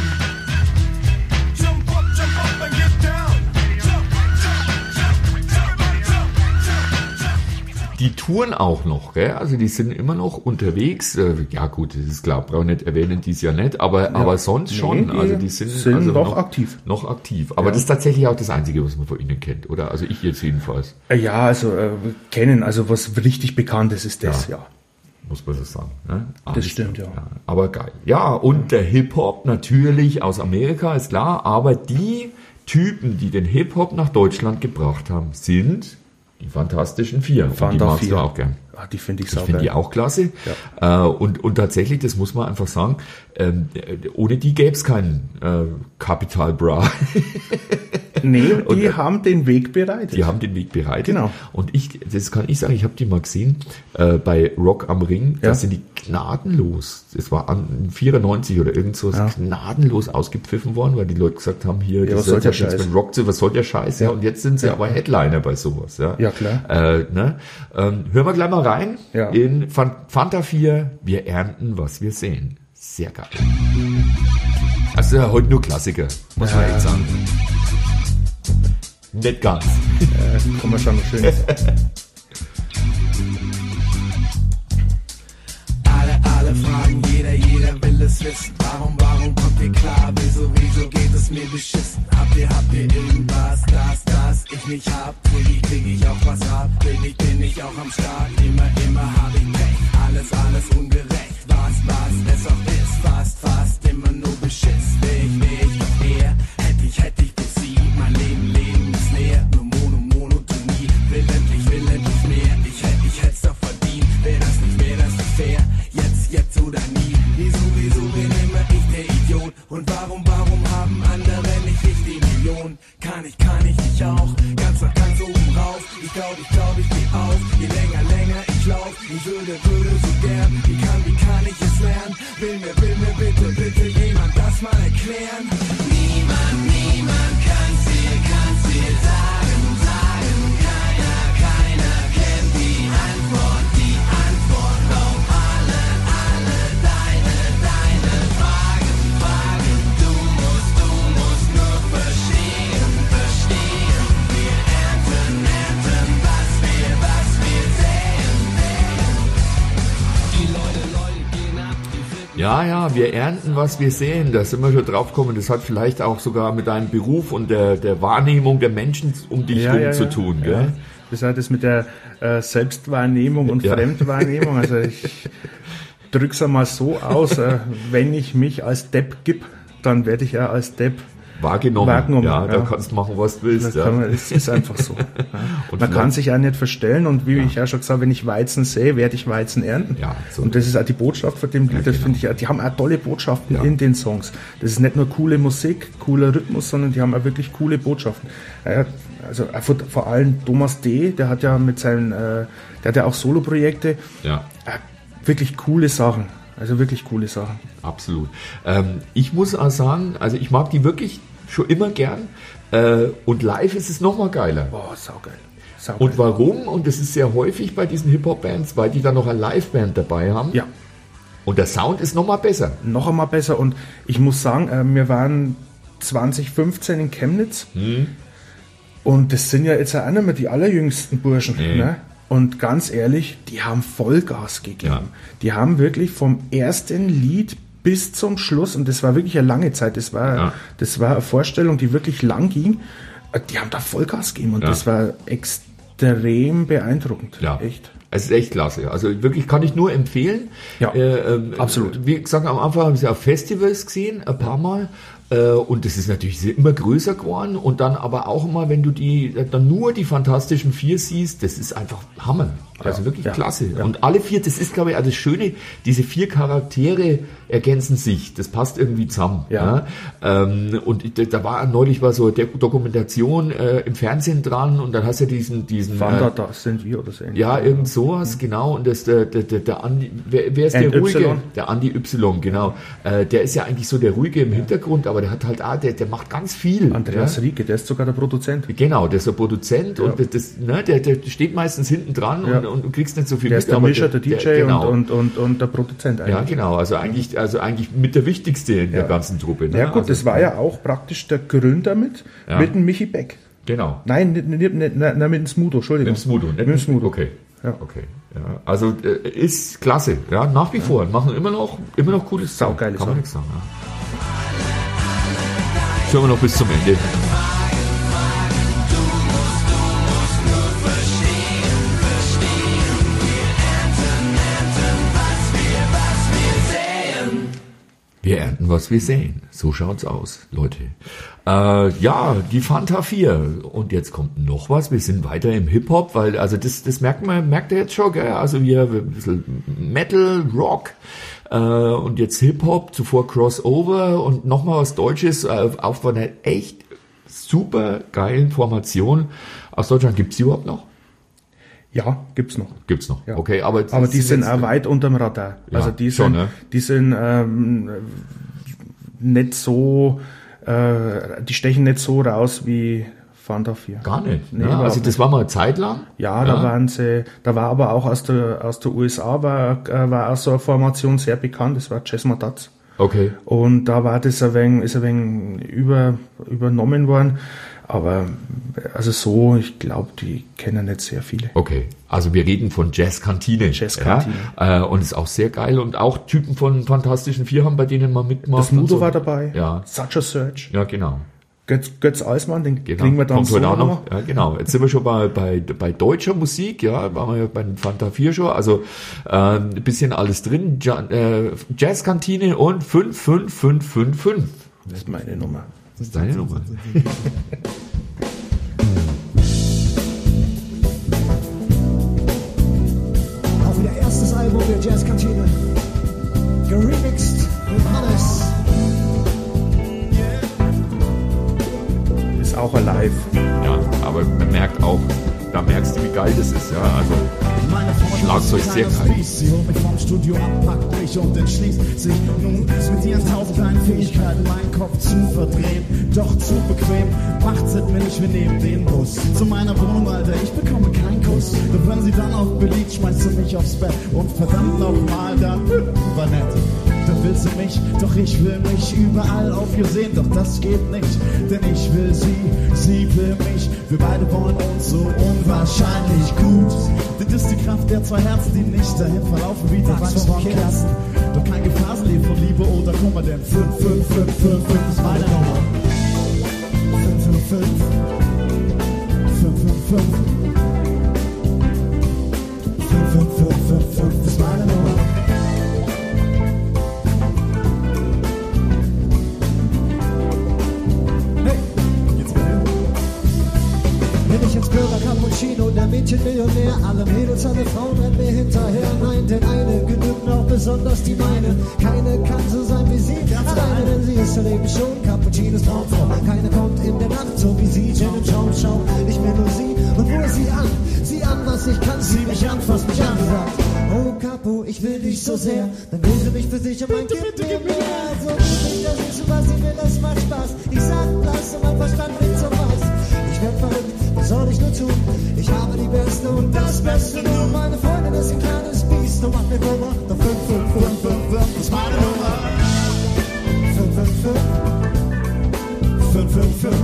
Jump up, jump up and get down. Jump, jump, jump, jump, jump, jump. Die touren auch noch, gell? Also die sind immer noch unterwegs. Äh, Ja gut, das ist klar, brauche ich nicht erwähnen, dies Jahr nicht, aber, aber sonst schon. die Also die sind, sind also noch aktiv. Noch aktiv. Aber das ist tatsächlich auch das Einzige, was man von ihnen kennt, oder? Also ich jetzt jedenfalls, Äh, Ja, also äh, kennen, also was richtig bekannt ist, ist das, Ja. ja. muss man so sagen. Ne? Das stimmt, ja. Aber geil. Ja, und der Hip-Hop natürlich aus Amerika, ist klar. Aber die Typen, die den Hip-Hop nach Deutschland gebracht haben, sind die Fantastischen Vier. Und die Fanta magst du vier. auch gern. Ah, die finde ich Ich finde die auch klasse. Äh, und, und tatsächlich, das muss man einfach sagen, ähm, ohne die gäbe es keinen äh, Capital Bra. Nee, die Und, haben den Weg bereitet. Die haben den Weg bereitet. Genau. Und ich, das kann ich sagen, ich habe die mal gesehen äh, bei Rock am Ring. Da Ja. sind die gnadenlos, das war an vierundneunzig oder irgend so, Ja. gnadenlos ausgepfiffen worden, weil die Leute gesagt haben, hier, was das soll hat der jetzt nichts Scheiß? mit Rock zu, was soll der Scheiß? Ja. Und jetzt sind sie aber Headliner bei sowas. Ja, Ja, klar. Äh, ne? ähm, hören wir gleich mal rein Ja. in Fan- Fanta vier, wir ernten, was wir sehen. Sehr geil. Also ja, heute nur Klassiker, muss man echt sagen. Nicht ganz. Äh, kann man schon noch schön sagen. Alle, alle fragen, jeder, jeder will es wissen. Warum, warum kommt ihr klar? Wieso, wieso geht es mir beschissen? Habt ihr, habt ihr irgendwas, das, das ich nicht hab? Krieg ich, krieg ich auch was ab? Bin ich, bin ich auch am Start? Immer, immer hab ich Pech. Alles, alles ungerecht. Was, was es auch ist. Fast, fast immer nur Beschiss. Will ich, will ich doch eher. Hätte ich, hätte ich doch sie. Mein Leben, Leben ist leer. Nur Mono, Monotonie. Will endlich, will endlich mehr. Ich hätte, ich hätt's doch verdient. Wär das nicht, wär das nicht fair. Jetzt, jetzt oder nie. Wieso, wieso bin immer ich der Idiot? Und warum, warum haben andere nicht ich die Million? Kann ich, kann ich nicht auch? Ganz nach ganz oben rauf. Ich glaub, ich glaub, ich geh auf. Je länger, länger ich lauf. Ich würde, würde so gern. Wie kann, wie kann ich es lernen? Will mir, will mir bitte, bitte jemand das mal erklären? Niemand, niemand kann's dir, kann's dir sagen, sagen. Keiner, keiner kennt die Antwort, die Antwort auf alle, alle deine, deine Fragen, Fragen. Du musst, du musst nur verstehen, verstehen. Wir ernten, ernten, was wir, was wir säen, säen. Die Leute, Leute gehen ab, die flippen. Ja, ja, wir ernten, was wir sehen. Da sind wir schon drauf gekommen. Das hat vielleicht auch sogar mit deinem Beruf und der, der Wahrnehmung der Menschen um dich herum zu tun. Ja. Gell? Das hat das mit der äh, Selbstwahrnehmung und Ja. Fremdwahrnehmung. Also ich drück's einmal so aus, äh, wenn ich mich als Depp gib, dann werde ich ja als Depp Wahrgenommen. Wahrgenommen, ja, da ja. kannst du machen, was du willst. Das, Ja. kann man, das ist einfach so. Ja. Und Man kann vielleicht- sich auch nicht verstellen und wie ich ja schon gesagt habe, wenn ich Weizen sehe, werde ich Weizen ernten. Ja, so. Und das ist auch die Botschaft von dem Lied, das genau. finde ich ja, die haben auch tolle Botschaften Ja. in den Songs. Das ist nicht nur coole Musik, cooler Rhythmus, sondern die haben auch wirklich coole Botschaften. Ja, also auch vor, vor allem Thomas D., der hat ja mit seinen, äh, der hat ja auch Soloprojekte, Ja. äh, wirklich coole Sachen. Also wirklich coole Sachen. Absolut. Ähm, ich muss auch sagen, also ich mag die wirklich schon immer gern. Äh, und live ist es nochmal geiler. Boah, saugeil. saugeil. Und warum? Und das ist sehr häufig bei diesen Hip-Hop-Bands, weil die dann noch eine Live-Band dabei haben. Ja. Und der Sound ist nochmal besser. Noch einmal besser. Und ich muss sagen, äh, wir waren zwanzig fünfzehn in Chemnitz. Hm. Und das sind ja jetzt auch nicht mehr die allerjüngsten Burschen. Nee. Ne? Und ganz ehrlich, die haben Vollgas gegeben. Ja. Die haben wirklich vom ersten Lied bis zum Schluss, und das war wirklich eine lange Zeit, das war, Ja. das war eine Vorstellung, die wirklich lang ging, die haben da Vollgas gegeben und Ja. das war extrem beeindruckend. Ja. Echt. Es ist echt klasse. Also wirklich kann ich nur empfehlen. Ja, äh, ähm, absolut. Wie gesagt, am Anfang habe ich sie auf Festivals gesehen, ein paar Mal. Äh, und das ist natürlich immer größer geworden. Und dann aber auch immer, wenn du die dann nur die Fantastischen Vier siehst, das ist einfach Hammer. Also Ja, wirklich ja, klasse. ja. Und alle vier, das ist, glaube ich, also das Schöne, diese vier Charaktere ergänzen sich. Das passt irgendwie zusammen. Ja. Ja? Ähm, und da, da war neulich war so eine Dokumentation äh, im Fernsehen dran und dann hast du diesen, diesen Wander, äh, da sind wir oder so ähnlich. ja, irgend sowas, genau. Und das, der, der, der, der Andi, wer, wer ist And der ruhige? Y. Der Andi Y, genau. Äh, der ist ja eigentlich so der ruhige im Hintergrund, aber der hat halt auch, der, der macht ganz viel. Andreas ja? Rieke, der ist sogar der Produzent. Genau, der ist der Produzent Ja. und das, das, ne, der, der steht meistens hinten dran Ja. und, und du kriegst nicht so viel Der ist der aber Mischer, der D J genau. und, und, und, und der Produzent eigentlich. ja, genau. Also eigentlich, also eigentlich mit der wichtigste in der Ja. ganzen Truppe. Ne? Ja gut, also, das war ja auch praktisch der Gründer mit, Ja. mit dem Michi Beck. Genau. Nein, nicht, nicht, nicht, nicht, mit dem Smudo, Entschuldigung. Mit dem Smudo, nicht Mit dem Smudo. Okay. Ja. Okay. Ja. Also äh, ist klasse. Ja, nach wie vor. Machen immer noch, immer noch cooles Zeug. Saugeile Kann man Sachen. nichts sagen. Ja. Hören wir noch bis zum Ende. Wir ernten, was wir sehen. So schaut's aus, Leute. Äh, ja, die Fanta vier. Und jetzt kommt noch was. Wir sind weiter im Hip-Hop, weil, also das, das merkt man, merkt ihr jetzt schon, gell? Also wir ein bisschen Metal, Rock, äh, und jetzt Hip-Hop, zuvor Crossover und nochmal was Deutsches, äh, auf einer echt super geilen Formation. Aus Deutschland gibt's die überhaupt noch? Ja, gibt's noch. Gibt's noch. Ja. Okay, aber, Aber die sind jetzt- auch weit unterm Radar. Ja, also die schon, sind, ne? die sind ähm, nicht so, äh, die stechen nicht so raus wie Fanta vier. Gar nicht. Nee, ne? überhaupt Also das nicht. war mal eine Zeit lang. Ja, da waren sie, da war aber auch aus der aus der U S A war, äh, war auch so eine Formation sehr bekannt, das war Jazz Matatz. Okay. Und da war das ein wenig, ist ein wenig über, übernommen worden. Aber also so, ich glaube, die kennen nicht sehr viele. Okay, also wir reden von Jazzkantine. Jazzkantine. Ja, äh, und ist auch sehr geil. Und auch Typen von Fantastischen Vier haben bei denen mal mitgemacht. Das Mudo und so. war dabei, Ja. Such a Search. Ja, genau. Götz, Götz Alsmann, den genau. kriegen wir dann Kommt so heute auch noch. noch. Ja, genau. Jetzt sind wir schon bei, bei, bei deutscher Musik, ja, waren wir ja bei den Fanta vier schon. Also äh, ein bisschen alles drin. Ja, äh, Jazzkantine und fünf fünf fünf fünf fünf. Das ist meine Nummer. Das ist deine Nummer. Auch ihr erstes Album der Jazzkantine. Geremixed mit Hannes. Ist auch alive. Ja, aber man merkt auch, da merkst du, wie geil das ist. Ja, also Meine Frau Schlagzeug ist ein sehr kleines geil. Biest. Sie holt mich vom Studio ab, packt mich und entschließt sich nun mit ihren tausend kleinen Fähigkeiten meinen Kopf zu verdrehen. Doch zu bequem macht's es mir nicht, wir nehmen den Bus zu meiner Wohnung, Alter, ich bekomme keinen Kuss. Doch wenn sie dann auch beliebt, schmeißt sie mich aufs Bett und verdammt nochmal, dann war nett. Da will sie mich, doch ich will mich überall auf ihr sehen, doch das geht nicht, denn ich will sie, sie will mich, wir beide wollen uns so unwahrscheinlich gut. Das ist die Kraft der zwei Herzen, die nicht dahin verlaufen wie der Wachs von Kerzen. Doch kein Gefasel von Liebe oder Kummer, denn fünf, fünf, fünf, fünf, fünf ist meine Nummer. fünf, fünf, fünf, fünf, fünf, fünf, fünf, fünf, fünf, fünf, fünf ist meine Nummer. Bin ich ins Burger Cappuccino, der Mädchenmillionär. Alle Mädels, alle Frauen rennen mir hinterher. Nein, denn eine genügt auch besonders die meine. Keine kann so sein wie sie, alleine, denn sie ist ihr Leben schon. Cappuccinos Traumfrau, keine kommt in der Nacht so wie sie. Gin und Schaum, schau, ich mir nur sie und nur sie an. Sieh an, was ich kann, sieh mich an, fass mich an. Sagt, oh Capo, ich will dich so sehr. Dann will sie mich für sich und mein Kind mir mehr. So, ich das ist, was sie will, das macht Spaß. Ich sag, lass Ich habe die Beste und das Beste nur. Meine Freundin ist ein kleines Biest und macht mir Nummer. Der fünf fünf fünf fünf fünf ist meine Nummer. fünf fünf fünf fünf fünf fünf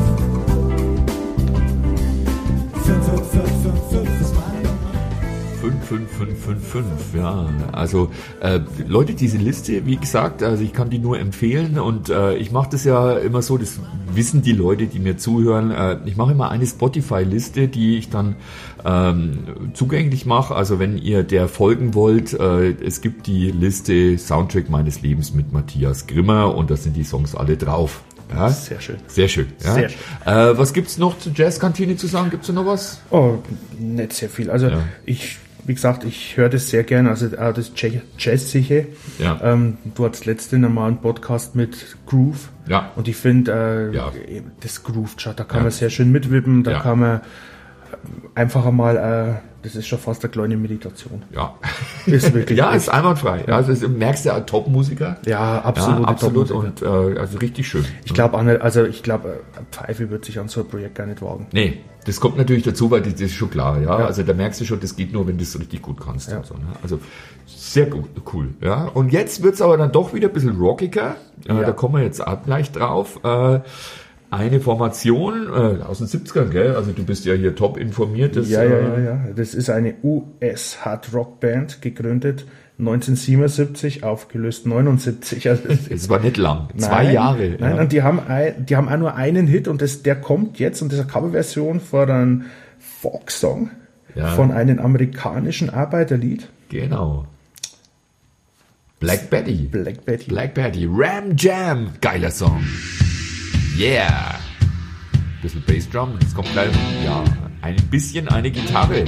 fünf fünf fünf fünf ist meine Nummer. fünf fünf fünf fünf fünf, ja. Also äh, Leute, diese Liste, wie gesagt, also ich kann die nur empfehlen und äh, ich mache das ja immer so, das wissen die Leute, die mir zuhören, äh, ich mache immer eine Spotify-Liste, die ich dann ähm, zugänglich mache. Also wenn ihr der folgen wollt, äh, es gibt die Liste Soundtrack meines Lebens mit Matthias Grimmer und da sind die Songs alle drauf. Ja? Sehr schön. Sehr schön. Ja? Sehr schön. Äh, was gibt's noch zur Jazzkantine zu sagen? Gibt's da noch was? Oh, nicht sehr viel. Also Ja. ich, wie gesagt, ich höre das sehr gerne, also auch das Jazzige. Ja. Ähm, du hattest letztens einmal einen Podcast mit Groove. Ja. Und ich finde, äh, Ja. das groovt schon, da kann Ja. man sehr schön mitwippen, da Ja. kann man einfach einmal, äh, das ist schon fast eine kleine Meditation. Ja. Ist wirklich. Ja, ist einwandfrei. Ja, also das merkst du ja, Top-Musiker. Ja, absolut. Ja, absolut und äh, also richtig schön. Ich glaube auch nicht, also ich glaube, Pfeife wird sich an so ein Projekt gar nicht wagen. Nee, das kommt natürlich dazu, weil das ist schon klar, ja. Ja. Also da merkst du schon, das geht nur, wenn du es richtig gut kannst. Ja. Und so, ne? Also sehr gut, cool, ja. Und jetzt wird's aber dann doch wieder ein bisschen rockiger. Äh, Ja. Da kommen wir jetzt auch gleich drauf. Äh, eine Formation äh, aus den siebzigern, gell? Also du bist ja hier top informiert. Das, Ja, ja, äh, ja, ja. Das ist eine U S-Hard-Rock-Band, gegründet neunzehnhundertsiebenundsiebzig, aufgelöst neunundsiebzig. Also das Es war nicht lang, zwei Nein, Jahre. Nein, ja. und die haben, ein, die haben auch nur einen Hit und das, der kommt jetzt und das ist eine Coverversion von einem Folk-Song Ja. von einem amerikanischen Arbeiterlied. Genau. Black Betty. Black Betty. Black Betty. Ram Jam. Geiler Song. Yeah. Bisschen Bassdrum. Jetzt kommt gleich, ja, ein bisschen eine Gitarre.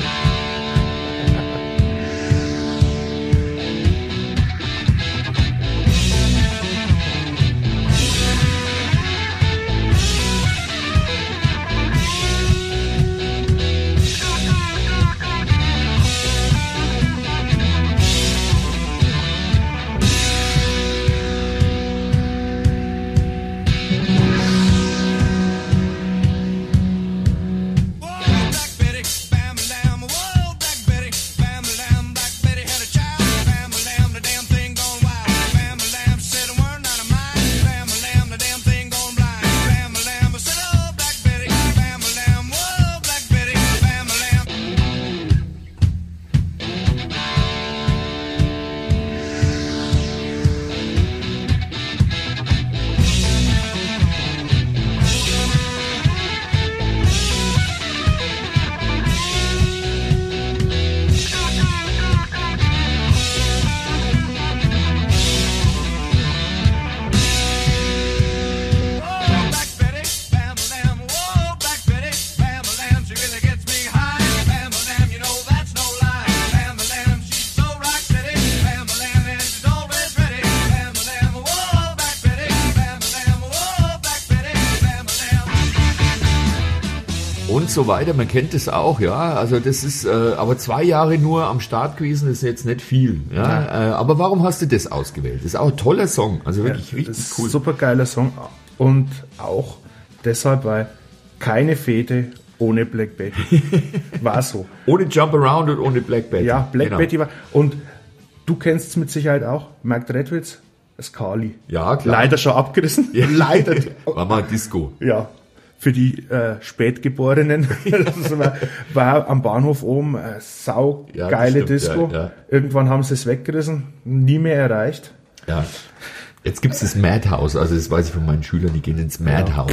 Und so weiter, man kennt das auch, ja. Also das ist, äh, aber zwei Jahre nur am Start gewesen, ist jetzt nicht viel. Ja? Äh, aber warum hast du das ausgewählt? Das ist auch ein toller Song, also wirklich Ja, richtig das ist cool. ein super geiler Song und auch deshalb, weil keine Fete ohne Black Betty. War so. Ohne Jump Around und ohne Black Betty. Ja, Black Genau. Betty war. Und du kennst es mit Sicherheit auch. Mark Redwitz, Skali. Ja, klar. Leider schon abgerissen. Leider. War mal Disco. Ja. Für die äh, Spätgeborenen. Das war, war am Bahnhof oben äh, sau Ja, das geile stimmt, Disco. ja, ja. Irgendwann haben sie es weggerissen, nie mehr erreicht. Ja. Jetzt gibt's das Madhouse, also das weiß ich von meinen Schülern, die gehen ins Madhouse.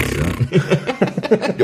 Ja.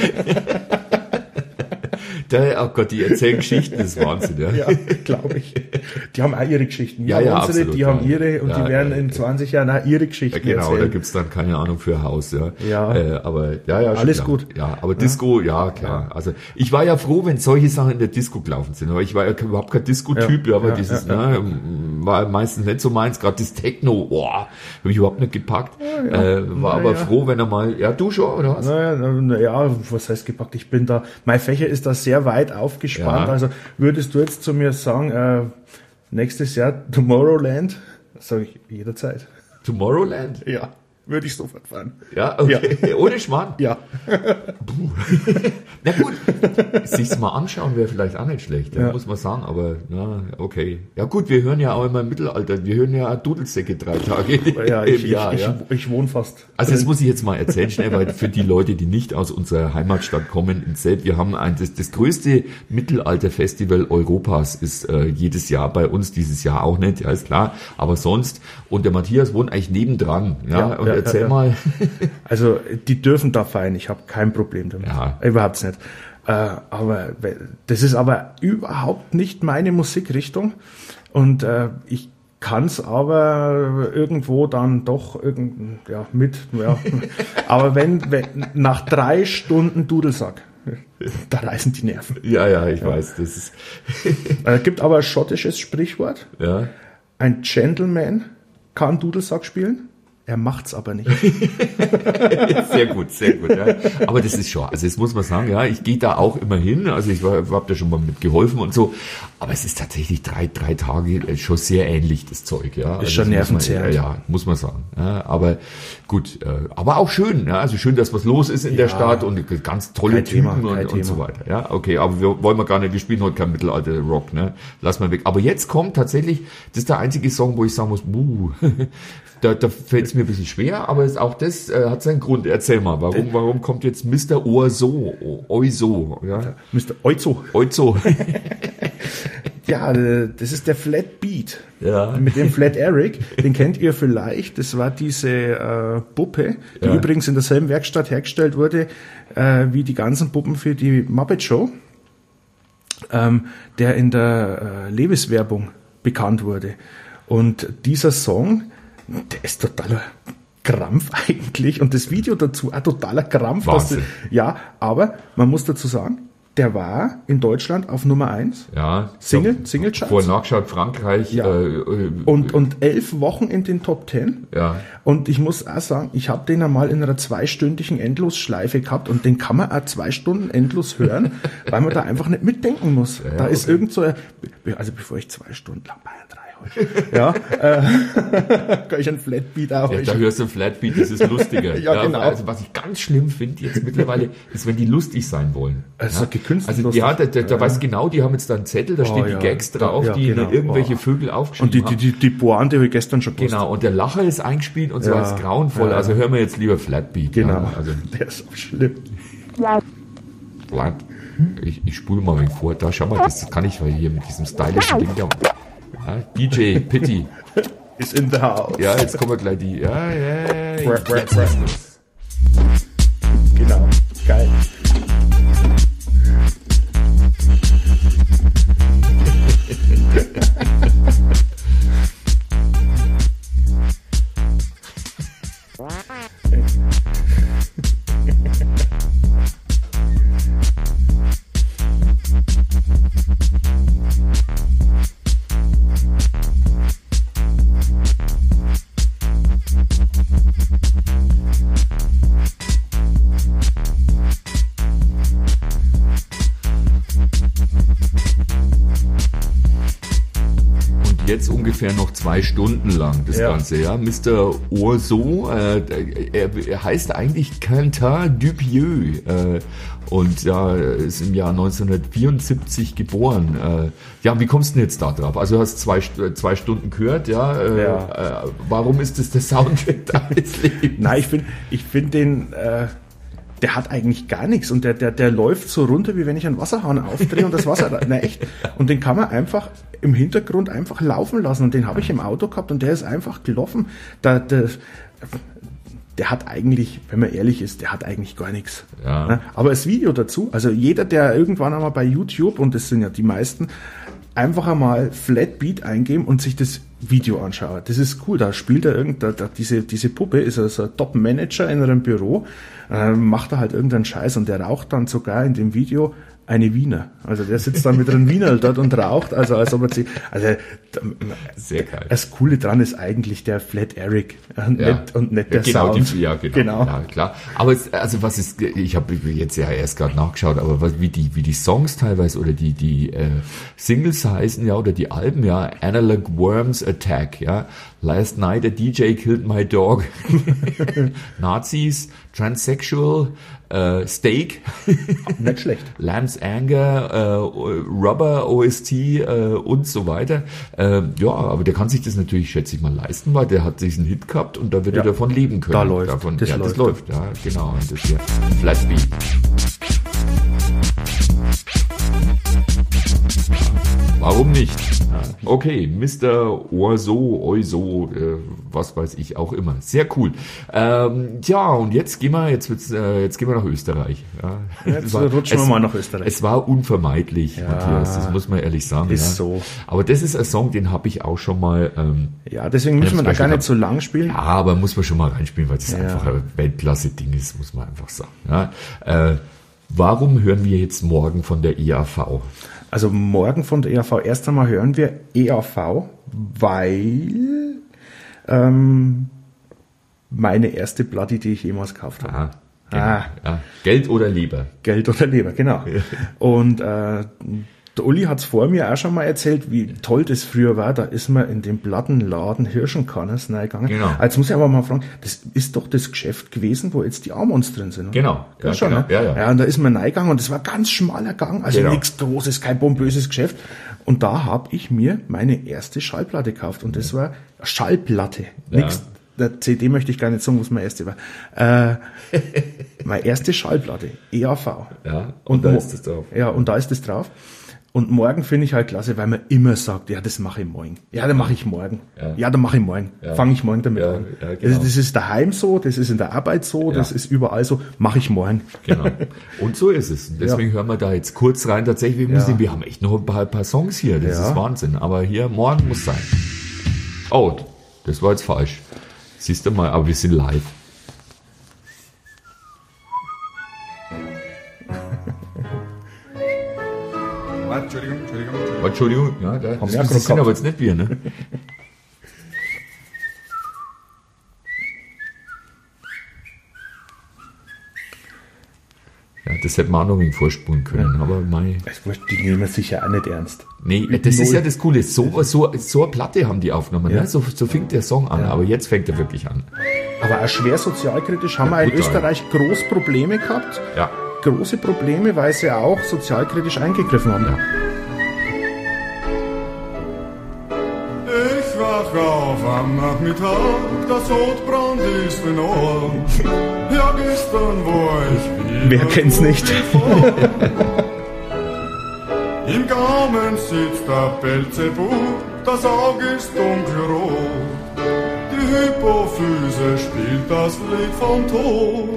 Da, oh Gott, die erzählen Geschichten, das ist Wahnsinn. Ja, Ja, glaube ich. Die haben auch ihre Geschichten. Ja, Wir ja, haben unsere, absolut, die haben ja. ihre und Ja, die werden ja, in ja. zwanzig Jahren auch ihre Geschichten genau, da erzählen. gibt's dann keine Ahnung für Haus. Ja, Ja. Äh, aber ja, ja, schon Alles klar. gut. Ja, aber Disco, ja, klar. Also ich war ja froh, wenn solche Sachen in der Disco gelaufen sind. Aber ich war ja überhaupt kein Disco-Typ, Ja, ja, aber ja, dieses ja, ne, war meistens nicht so meins. Gerade das Techno, boah, habe ich überhaupt nicht gepackt. Äh, war aber ja. froh, wenn er mal, ja, du schon oder was? Naja, na ja, was heißt gepackt? Ich bin da, mein Fächer ist da sehr weit aufgespannt. Ja. Also würdest du jetzt zu mir sagen, äh, nächstes Jahr Tomorrowland? Sage ich jederzeit. Tomorrowland? Ja. würde ich sofort fahren. Ja, okay. Ja. Ohne Schmarrn? Ja. Na gut, sich's mal anschauen wäre vielleicht auch nicht schlecht, ja. muss man sagen, aber ja, okay. Ja gut, wir hören ja auch immer im Mittelalter, wir hören ja Dudelsäcke drei Tage ja, im ich, Jahr. Ich, ja. ich, ich wohne fast. Also das muss ich jetzt mal erzählen, schnell, weil für die Leute, die nicht aus unserer Heimatstadt kommen, in Selb, wir haben ein, das, das größte Mittelalter-Festival Europas ist äh, jedes Jahr bei uns, dieses Jahr auch nicht, ja ist klar, aber sonst, und der Matthias wohnt eigentlich nebendran, ja, ja und ja, erzähl ja, ja. mal. Also die dürfen da feiern, ich habe kein Problem damit, ja. überhaupt nicht. Äh, aber das ist aber überhaupt nicht meine Musikrichtung und äh, ich kann es aber irgendwo dann doch irgend, ja, mit, ja. Aber wenn, wenn nach drei Stunden Dudelsack, da reißen die Nerven. Ja, ja, ich ja. weiß, das ist. Es gibt aber ein schottisches Sprichwort. Ja. Ein Gentleman kann Dudelsack spielen. Er macht's aber nicht. Sehr gut, sehr gut. Ja. Aber das ist schon, also das muss man sagen, ja, ich gehe da auch immer hin, also ich habe da schon mal mit geholfen und so, aber es ist tatsächlich drei, drei Tage schon sehr ähnlich, das Zeug. Ja. Ist also schon nervenzehrend. Ja, ja, muss man sagen. Ja, aber gut, aber auch schön, ja, also schön, dass was los ist in ja, der Stadt und ganz tolle Typen Thema, und, und so weiter. Ja, okay, aber wir wollen wir gar nicht, wir spielen heute kein Mittelalter-Rock, ne, lass mal weg. Aber jetzt kommt tatsächlich, das ist der einzige Song, wo ich sagen muss, buh, Da, da fällt es mir ein bisschen schwer, aber ist auch das äh, hat seinen Grund. Erzähl mal, warum, warum kommt jetzt Mister Oizo? Oizo, ja? Mister Oizo. Oizo. Ja, das ist der Flat Beat. Ja. Mit dem Flat Eric. Den kennt ihr vielleicht. Das war diese äh, Puppe, die ja. übrigens in derselben Werkstatt hergestellt wurde, äh, wie die ganzen Puppen für die Muppet Show, ähm, der in der äh, Levis-Werbung bekannt wurde. Und dieser Song, der ist totaler Krampf eigentlich und das Video dazu auch totaler Krampf. Dass das, ja, aber man muss dazu sagen, der war in Deutschland auf Nummer eins. Ja. Single, Single Charts. Vorher nachgeschaut, Frankreich. Ja. Äh, und, und elf Wochen in den Top Ten. Ja. Und ich muss auch sagen, ich habe den einmal in einer zweistündigen Endlosschleife gehabt und den kann man auch zwei Stunden endlos hören, weil man da einfach nicht mitdenken muss. Ja, da okay. ist irgend so, ein, also bevor ich zwei Stunden lang Bayern drei ja, äh, kann ich einen Flatbeat auch. Ja, da hörst du einen Flatbeat, das ist lustiger. ja, ja, genau. Also was ich ganz schlimm finde jetzt mittlerweile, ist, wenn die lustig sein wollen. Also ja? gekünstelt Also ja, da, da, da ja. weiß genau, die haben jetzt da einen Zettel, da oh, stehen ja. die Gags drauf, ja, die genau. irgendwelche oh. Vögel aufgeschrieben und die, haben. Die, die, die Bohren, die habe ich gestern schon gewusst. Genau, und der Lacher ist eingespielt und so ja. als grauenvoll. Ja. Also hören wir jetzt lieber Flatbeat. Genau, ja? Also, der ist so schlimm. Flat. Ich, ich spule mal ein vor. Da, schau mal, das kann ich hier mit diesem stylischen Ding da. Ja, D J Pitti ist in the house. Ja, jetzt kommen wir gleich die. Ja, ja, ja. Rap, rap, rap. Genau, geil. Jetzt ungefähr noch zwei Stunden lang das ja. Ganze, ja. Mister Oizo, äh, er, er heißt eigentlich Quentin Dupieux äh, und ja, ist im Jahr neunzehnhundertvierundsiebzig geboren. Äh, ja, wie kommst du denn jetzt da drauf? Also du hast zwei, zwei Stunden gehört, ja. Äh, ja. Äh, warum ist das der Soundtrack deines Lebens? Nein, ich finde ich find den... Äh der hat eigentlich gar nichts und der, der, der läuft so runter, wie wenn ich einen Wasserhahn aufdrehe und das Wasser, na echt, und den kann man einfach im Hintergrund einfach laufen lassen und den habe ich im Auto gehabt und der ist einfach gelaufen. Der, der, der hat eigentlich, wenn man ehrlich ist, der hat eigentlich gar nichts. Ja. Aber das Video dazu, also jeder, der irgendwann einmal bei YouTube, und das sind ja die meisten, einfach einmal Flatbeat eingeben und sich das Video anschauen. Das ist cool, da spielt er irgendein, da, diese, diese Puppe ist also ein Top-Manager in einem Büro, äh, macht er halt irgendeinen Scheiß und der raucht dann sogar in dem Video eine Wiener. Also der sitzt dann mit einem Wiener dort und raucht, also als ob er sich, also sehr geil. Das Coole dran ist eigentlich der Flat Eric und, Ja. nicht, und nicht der Ja, genau, Sound. Die, ja, genau, Genau. Ja, klar. Aber es, also was ist, ich habe jetzt ja erst gerade nachgeschaut, aber was, wie die wie die Songs teilweise oder die die äh, Singles heißen, ja, oder die Alben, ja, Analog Worms Attack, ja, Last Night a D J Killed My Dog, Nazis, Transsexual, äh, Steak, Nicht schlecht. Lamb's Anger, äh, Rubber O S T äh, und so weiter. Äh, ja, aber der kann sich das natürlich, schätze ich mal, leisten, weil der hat diesen Hit gehabt und da wird Ja. er davon leben können. Da läuft. Davon, Das ja, das läuft. läuft. Ja, genau. Und das hier Flatbeat. Warum nicht? Okay, Mister Oizo, Oizo, äh, was weiß ich auch immer. Sehr cool. Ähm, ja, und jetzt gehen wir, jetzt wird's, äh, jetzt gehen wir nach Österreich. Ja. Jetzt Es war- rutschen wir es- mal nach Österreich. Es war unvermeidlich, Ja, Matthias, das muss man ehrlich sagen. ist ja. so. Aber das ist ein Song, den habe ich auch schon mal, ähm, Ja, deswegen müssen wir da gar nicht so lang spielen. ja, aber muss man schon mal reinspielen, weil das Ja. einfach ein Weltklasse-Ding ist, muss man einfach sagen. Ja. Äh, warum hören wir jetzt morgen von der I A V? Also morgen von der E A V, erst einmal hören wir E A V, weil ähm, meine erste Platte, die ich jemals gekauft habe. Aha, genau. Ah. Ja. Geld oder Leber? Geld oder Leber, genau. Und äh, der Uli hat's vor mir auch schon mal erzählt, wie toll das früher war. Da ist man in den Plattenladen Hirschenkanners reingegangen. Genau. Jetzt muss ich aber mal fragen, das ist doch das Geschäft gewesen, wo jetzt die Amons drin sind, oder? Genau. Ja, Ja, schon, genau. ne? Ja, ja. ja, und da ist man reingegangen und das war ein ganz schmaler Gang, also Genau. nichts Großes, kein pompöses Geschäft. Und da habe ich mir meine erste Schallplatte gekauft und das war eine Schallplatte. Ja. Nix, der C D möchte ich gar nicht sagen, was meine erste war. Äh, meine erste Schallplatte, E A V. Ja, und da mo- ist das drauf. Ja, und da ist das drauf. Und morgen finde ich halt klasse, weil man immer sagt, ja, das mache ich morgen. Ja, dann mache ich morgen. Ja. Ja, dann mache ich morgen. Ja. Fange ich morgen damit Ja, an. ja, genau. Also das ist daheim so, das ist in der Arbeit so, Ja. das ist überall so, mache ich morgen. Genau. Und so ist es. Und deswegen hören wir da jetzt kurz rein. Tatsächlich, wir, müssen, Ja. wir haben echt noch ein paar, paar Songs hier. Das Ja. ist Wahnsinn. Aber hier, morgen muss sein. Oh, das war jetzt falsch. Siehst du mal, aber wir sind live. Entschuldigung, Entschuldigung. Oh, Entschuldigung, ja, da, Haben das, wir auch das gerade sind gehabt. aber jetzt nicht wir, ne? Ja, das hätte man auch noch ein wenig vorspulen können, aber mei. Das wurscht, die nehmen sich ja auch nicht ernst. Nee, das ist Null. ja das Coole. So, so, so eine Platte haben die aufgenommen, Ja. ne? So, so fängt der Song an, aber jetzt fängt er wirklich an. Aber auch schwer sozialkritisch haben wir in brutal. Österreich groß Probleme gehabt. Ja. Große Probleme, weil sie auch sozialkritisch eingegriffen haben. Ja. Ich wach auf am Nachmittag, das Sodbrand ist enorm. Ja, gestern war ich wieder Wer kennt's nicht? vor. Im Gaumen sitzt der Belzebub, das Auge ist dunkelrot. Die Hypophyse spielt das Lied vom Tod.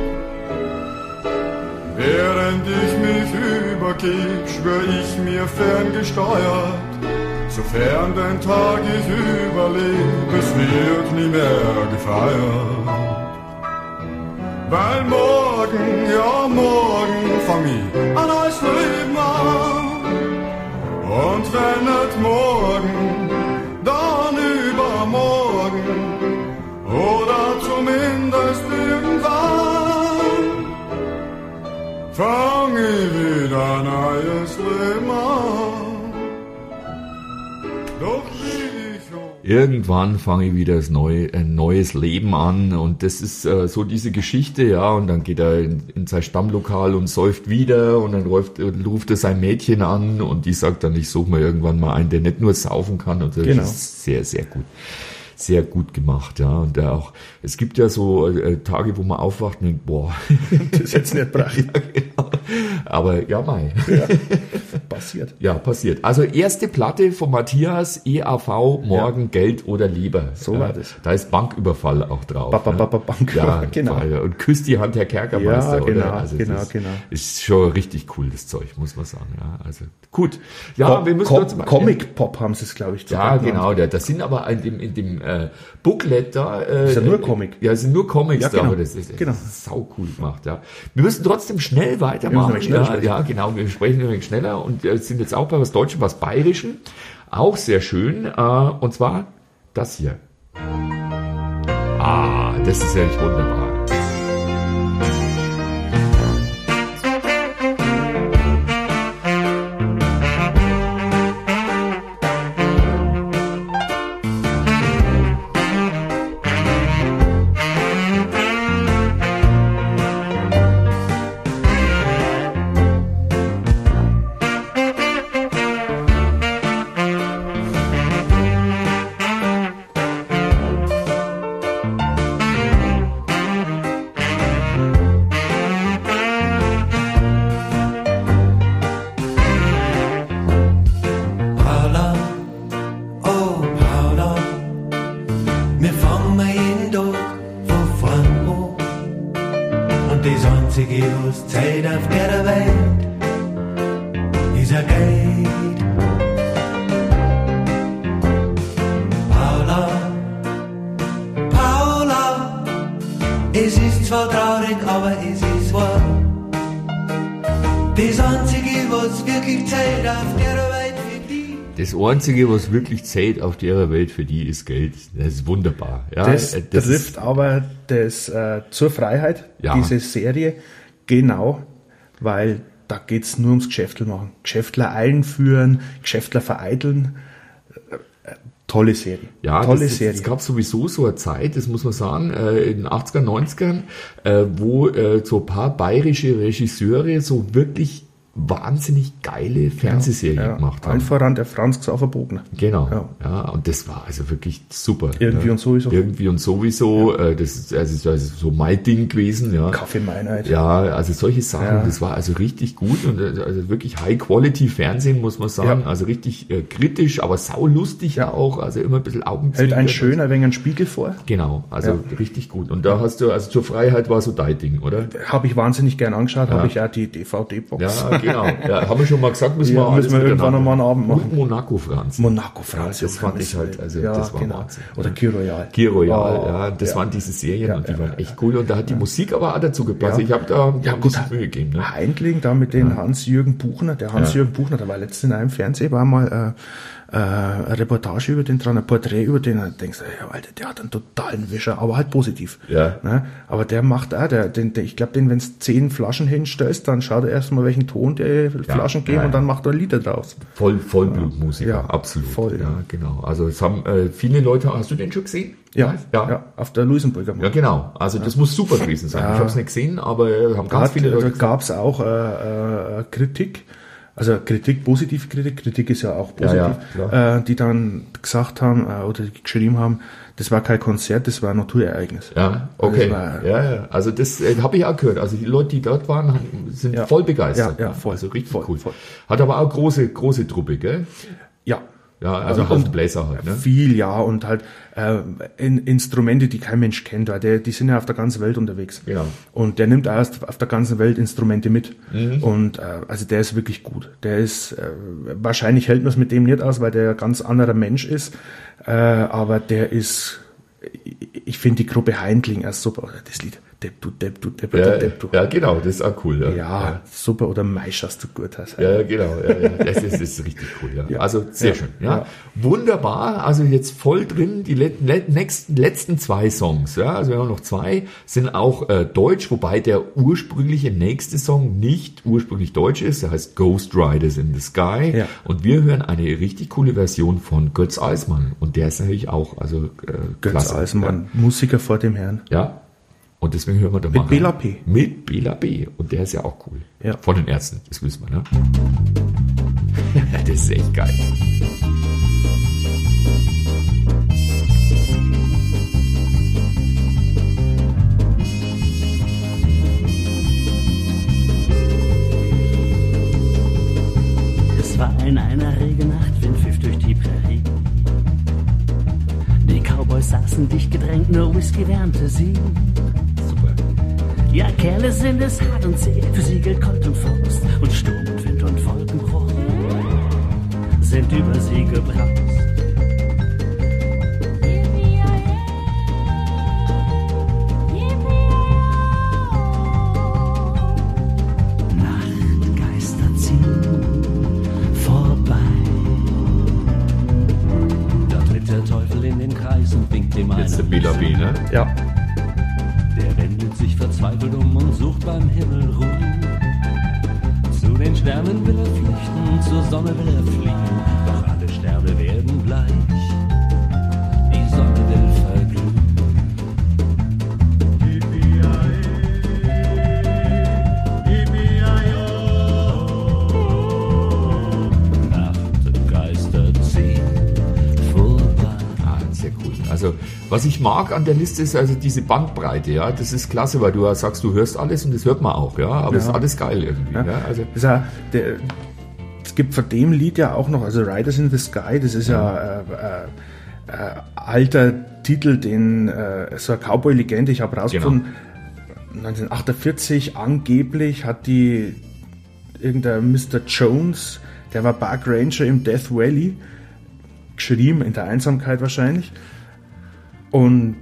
Während ich mich übergib, schwör ich mir ferngesteuert. Sofern den Tag ich überlebe, es wird nie mehr gefeiert. Weil morgen, ja morgen, fang ich ein neues Leben an. Und wenn nicht morgen, dann übermorgen. Oder zumindest irgendwann. Fang ich wieder ein neues Leben an. Doch wie ich hoch. Irgendwann fange ich wieder das neue, ein neues Leben an und das ist äh, so diese Geschichte, ja, und dann geht er in, in sein Stammlokal und säuft wieder und dann ruft, ruft er sein Mädchen an und die sagt dann, ich suche mir irgendwann mal einen, der nicht nur saufen kann und das Genau. ist sehr, sehr gut. Sehr gut gemacht, ja, und der auch, es gibt ja so äh, Tage, wo man aufwacht und denkt, boah, Das ist jetzt nicht bracht. ja, genau. Aber ja, mei. Passt passiert. Ja, passiert. Also erste Platte von Matthias, E A V, Morgen, ja. Geld oder Leber. So war das. Da ist Banküberfall auch drauf. Ba, ba, ba, ba, Bank. Ja, genau. Und küsst die Hand, Herr Kerkermeister. Ja, genau, oder? Also genau, das genau. Ist schon richtig cool, das Zeug, muss man sagen. Ja, also gut. Ja, Co- wir müssen Co- uns mal, Comic-Pop haben sie es, glaube ich. Ja, genau. Da, das sind aber in dem, in dem äh, Booklet da. Äh, ist ja nur Comic. Ja, es sind nur Comics Ja, da, genau. aber das ist, das Genau. ist sau cool gemacht. Ja. Wir müssen trotzdem schnell weitermachen. Wir müssen schnell ja, sprechen. ja, genau. Wir sprechen ein wenig schneller und äh, sind jetzt auch bei was Deutschem, was Bayerischen. Auch sehr schön. Äh, und zwar das hier. Ah, das ist ja echt wunderbar. Paula, oh Paula, wir fangen mal jeden Tag von vorn an. Und das einzige, was Zeit auf der Welt ist ein Geld. Paula, Paula, es ist zwar traurig, aber es ist wahr. Das einzige, was wirklich zählt auf der Welt für die. Das Einzige, was wirklich zählt auf der Welt für die, ist Geld. Das ist wunderbar. Ja, Das, äh, das trifft ist, aber das äh, zur Freiheit, Ja. diese Serie, genau, weil da geht's nur ums Geschäftel machen. Geschäftler einführen, Geschäftler vereiteln. Äh, äh, tolle Serie. Ja, tolle das, Serie. es gab sowieso so eine Zeit, das muss man sagen, äh, in den achtziger, neunzigern, äh, wo äh, so ein paar bayerische Regisseure so wirklich wahnsinnig geile Fernsehserien ja, gemacht allen haben. voran der Franz Xaver Bogner. Genau, Ja. ja. und das war also wirklich super. Irgendwie ja. und sowieso. Irgendwie und sowieso, äh, das ist also, also so mein Ding gewesen, ja. Kaffeemeinheit. Ja, also solche Sachen, Ja. das war also richtig gut und äh, also wirklich High-Quality-Fernsehen, muss man sagen. Ja. Also richtig äh, kritisch, aber saulustig Ja. auch, also immer ein bisschen Augenzwinkern. Hält ein schöner wenig einen Spiegel vor. Genau, also Ja. richtig gut. Und da hast du, also zur Freiheit war so dein Ding, oder? Habe ich wahnsinnig gern angeschaut, Ja. habe ich auch die D V D-Box. Ja, genau. Ja, haben wir schon mal gesagt, müssen Ja, wir alles müssen wir irgendwann miteinander. nochmal einen Abend machen. Und Monaco, Franz. Monaco, Franz. Ja, das fand ich halt, also das war Wahnsinn. Oder Key Royal. Key Royal, Oh, ja, das ja. waren diese Serien Ja, und die ja, waren ja, echt cool und da hat die Musik aber auch dazu gepasst. Ja. Ich habe da Ja, ein gut. bisschen Mühe gegeben. Ne? Heindling da mit den Hans-Jürgen Buchner. Der Hans-Jürgen Buchner, der war letztens in einem Fernsehen, war mal äh, äh, eine Reportage über den dran, ein Porträt über den. Und denkst du, ja, Alter, der hat einen totalen Wischer, aber halt positiv. Ja. Ne? Aber der macht auch, der, den, der, ich glaube, den, wenn du zehn Flaschen hinstellst, dann schaut er erstmal, welchen Ton die Flaschen geben ja, und dann macht er Lieder draus. Voll, Vollblutmusiker, Ja, absolut. voll, ja, ja. genau. Also es haben äh, viele Leute, hast du den schon gesehen? Ja, ja. ja. auf der Luisenbrücker. Ja, genau. Also das muss super gewesen sein. Ja. Ich habe es nicht gesehen, aber äh, haben Da, ganz hat, viele Leute da gesagt. gab es auch äh, äh, Kritik, also Kritik, positive Kritik, Kritik ist ja auch positiv, Ja, ja, klar. äh, die dann gesagt haben äh, oder geschrieben haben, das war kein Konzert, das war ein Naturereignis. Ja, okay. Das war- ja, ja. Also das äh, habe ich auch gehört. Also die Leute, die dort waren, haben, sind Ja. voll begeistert. Ja, ja, voll. Also richtig Voll, cool. voll. Hat aber auch große, große Truppe, gell? Ja. Ja, also Und- Haufen und Bläser halt, ne? Viel, ja, und halt äh, in, Instrumente, die kein Mensch kennt, weil der, die sind ja auf der ganzen Welt unterwegs. Genau. Und der nimmt erst auf der ganzen Welt Instrumente mit. Mhm. Und äh, also der ist wirklich gut. Der ist, äh, wahrscheinlich hält man es mit dem nicht aus, weil der ein ganz anderer Mensch ist. Äh, aber der ist, ich, ich finde die Gruppe Heindling erst super. Oder das Lied, Depp, du, Depp, du, Depp, Ja, Depp, du. ja, genau, das ist auch cool. Ja, Ja, super. Oder Meischers, du gut hast. Ja, ja, genau. Ja, ja. Das, ist, das ist richtig cool. Ja. Ja. Also sehr Ja. schön. Ja. Ja. Wunderbar. Also jetzt voll drin. Die let, let, nächsten, letzten zwei Songs. Ja, also wir haben noch zwei. Sind auch äh, deutsch, wobei der ursprüngliche nächste Song nicht ursprünglich deutsch ist. Der heißt Ghost Riders in the Sky. Ja. Und wir hören eine richtig coole Version von Götz Eismann. Und der ist natürlich auch also äh, Götz klasse. Eismann, Musiker vor dem Herrn. Ja. ja. Und deswegen hören wir da mal rein. Bela P. Mit Bela B. Und der ist ja auch cool. Ja. Von den Ärzten, das wissen wir, ne? Das ist echt geil. Es war in einer Regennacht, Wind pfiff durch die Prärie. Die Cowboys saßen dicht gedrängt, nur Whisky wärmte sie. Super. Ja, Kerle sind es hart und zäh, für sie gilt Colt und Faust. Und Sturm und Wind und Wolkenbruch sind über sie gebraust. Nachtgeister ziehen vorbei. Da tritt der Teufel in den Kreis und winkt dem einen. Jetzt der Bela B, ne? Ja. Der wendet sich verzweifelt um und sucht beim Himmel Ruhe. Zu den Sternen will er flüchten, zur Sonne will er fliehen. Doch alle Sterne werden bleich, die Sonne will verglühen. Nachtgeister ziehen vorbei. Ah, sehr cool. Also, was ich mag an der Liste ist also diese Bandbreite, ja. Das ist klasse, weil du ja sagst, du hörst alles und das hört man auch, ja. Aber es Ja. ist alles geil irgendwie, ja. Ja. Also, Das ist ja, der, es gibt von dem Lied ja auch noch, also Riders in the Sky, das ist ja äh, äh, äh, alter Titel, den äh, so eine Cowboy-Legende, ich habe rausgefunden, neunzehnhundertachtundvierzig angeblich hat die irgendein Mister Jones, der war Park Ranger im Death Valley, geschrieben, in der Einsamkeit wahrscheinlich, und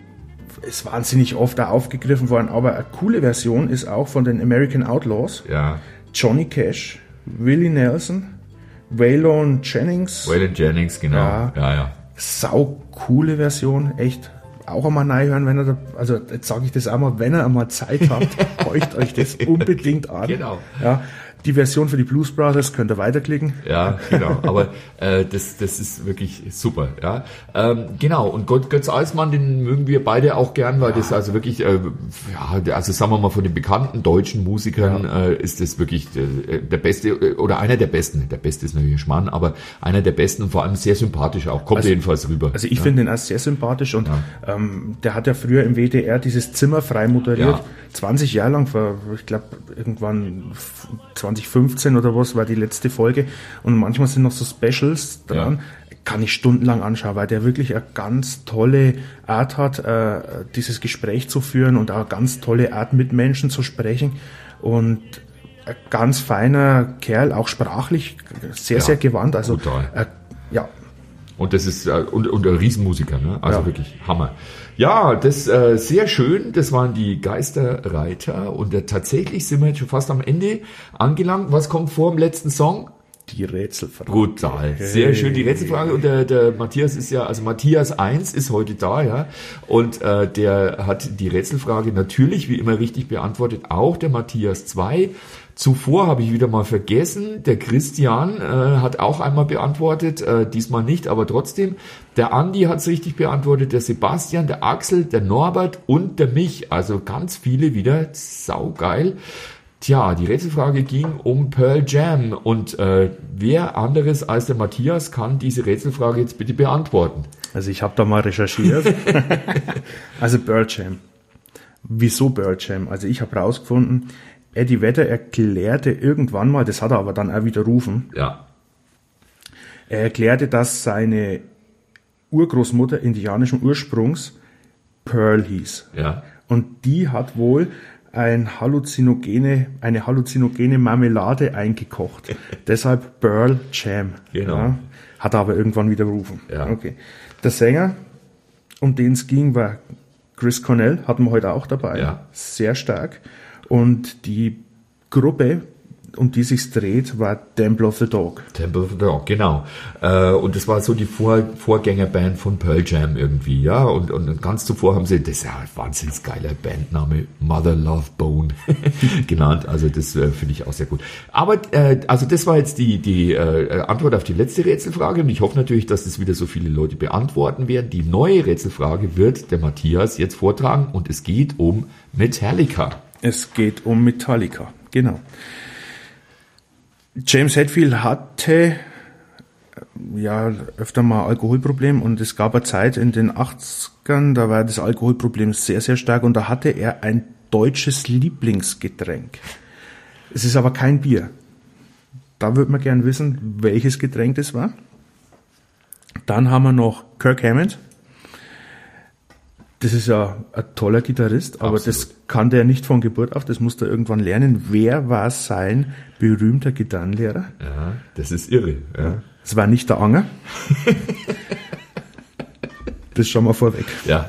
ist wahnsinnig oft da aufgegriffen worden, aber eine coole Version ist auch von den American Outlaws, ja. Johnny Cash, Willie Nelson, Waylon Jennings. Waylon Jennings, genau. Ja. Ja, ja. Sau coole Version, echt. Auch einmal reinhören, wenn er da, also jetzt sage ich das auch mal, wenn ihr einmal Zeit habt, horcht euch das unbedingt an. Genau. Ja, die Version für die Blues Brothers könnt ihr weiterklicken. Ja, genau. Aber äh, das, das ist wirklich super. Ja, ähm, genau. Und Gott, Götz Alsmann, den mögen wir beide auch gern, weil das also wirklich, äh, ja, also sagen wir mal von den bekannten deutschen Musikern Ja. äh, ist das wirklich der, der beste äh, oder einer der besten. Der beste ist natürlich ein Schmarrn, aber einer der besten und vor allem sehr sympathisch auch. Kommt Also- jedenfalls rüber. Also ich ja. finde den auch sehr sympathisch und Ja. ähm, der hat ja früher im W D R dieses Zimmer frei moderiert. Ja. zwanzig Jahre lang, vor, ich glaube irgendwann zwanzig fünfzehn oder was war die letzte Folge, und manchmal sind noch so Specials dran. Ja. Kann ich stundenlang anschauen, weil der wirklich eine ganz tolle Art hat, äh, dieses Gespräch zu führen und auch eine ganz tolle Art, mit Menschen zu sprechen, und ein ganz feiner Kerl, auch sprachlich sehr, Ja. sehr gewandt. Also Brutal. äh, ja, Und das ist äh, und, und ein Riesenmusiker, ne? Also Ja. wirklich Hammer. Ja, das äh, sehr schön. Das waren die Geisterreiter und äh, tatsächlich sind wir jetzt schon fast am Ende angelangt. Was kommt vor dem letzten Song? die Rätselfrage. Brutal. Sehr schön, die Rätselfrage. Und der, der Matthias ist ja, also Matthias eins ist heute da, ja. Und äh, der hat die Rätselfrage natürlich wie immer richtig beantwortet. Auch der Matthias zwei. Zuvor habe ich wieder mal vergessen, der Christian äh, hat auch einmal beantwortet, äh, diesmal nicht, aber trotzdem. Der Andi hat es richtig beantwortet, der Sebastian, der Axel, der Norbert und der Mich. Also ganz viele wieder, saugeil. Tja, die Rätselfrage ging um Pearl Jam und äh, wer anderes als der Matthias kann diese Rätselfrage jetzt bitte beantworten? Also ich habe da mal recherchiert. Also Pearl Jam. Wieso Pearl Jam? Also ich habe rausgefunden, Eddie Vedder erklärte irgendwann mal, das hat er aber dann auch widerrufen, Ja, er erklärte, dass seine Urgroßmutter indianischen Ursprungs Pearl hieß. ja, Und die hat wohl ein halluzinogene, eine halluzinogene Marmelade eingekocht. Deshalb Pearl Jam. Genau. Ja, hat er aber irgendwann widerrufen. Ja. Okay. Der Sänger, um den es ging, war Chris Cornell, hatten wir heute auch dabei. Ja. Sehr stark. Und die Gruppe, um die sich's dreht, war Temple of the Dog. Temple of the Dog, genau. Äh, und das war so die Vor Vorgängerband von Pearl Jam irgendwie, ja. Und, und ganz zuvor haben sie, das ist ja ein wahnsinnig geiler Bandname, Mother Love Bone genannt. Also das äh, finde ich auch sehr gut. Aber äh, also das war jetzt die, die äh, Antwort auf die letzte Rätselfrage. Und ich hoffe natürlich, dass das wieder so viele Leute beantworten werden. Die neue Rätselfrage wird der Matthias jetzt vortragen. Und es geht um Metallica. Es geht um Metallica, genau. James Hetfield hatte ja öfter mal Alkoholproblem, und es gab eine Zeit in den achtzigern, da war das Alkoholproblem sehr, sehr stark, und da hatte er ein deutsches Lieblingsgetränk. Es ist aber kein Bier. Da würde man gern wissen, welches Getränk das war. Dann haben wir noch Kirk Hammett. Das ist ja ein toller Gitarrist, aber Absolut. das kann der nicht von Geburt auf, das muss er irgendwann lernen. Wer war sein berühmter Gitarrenlehrer? Ja, das ist irre. Ja. Es war nicht der Anger. Das schon mal vorweg. Ja.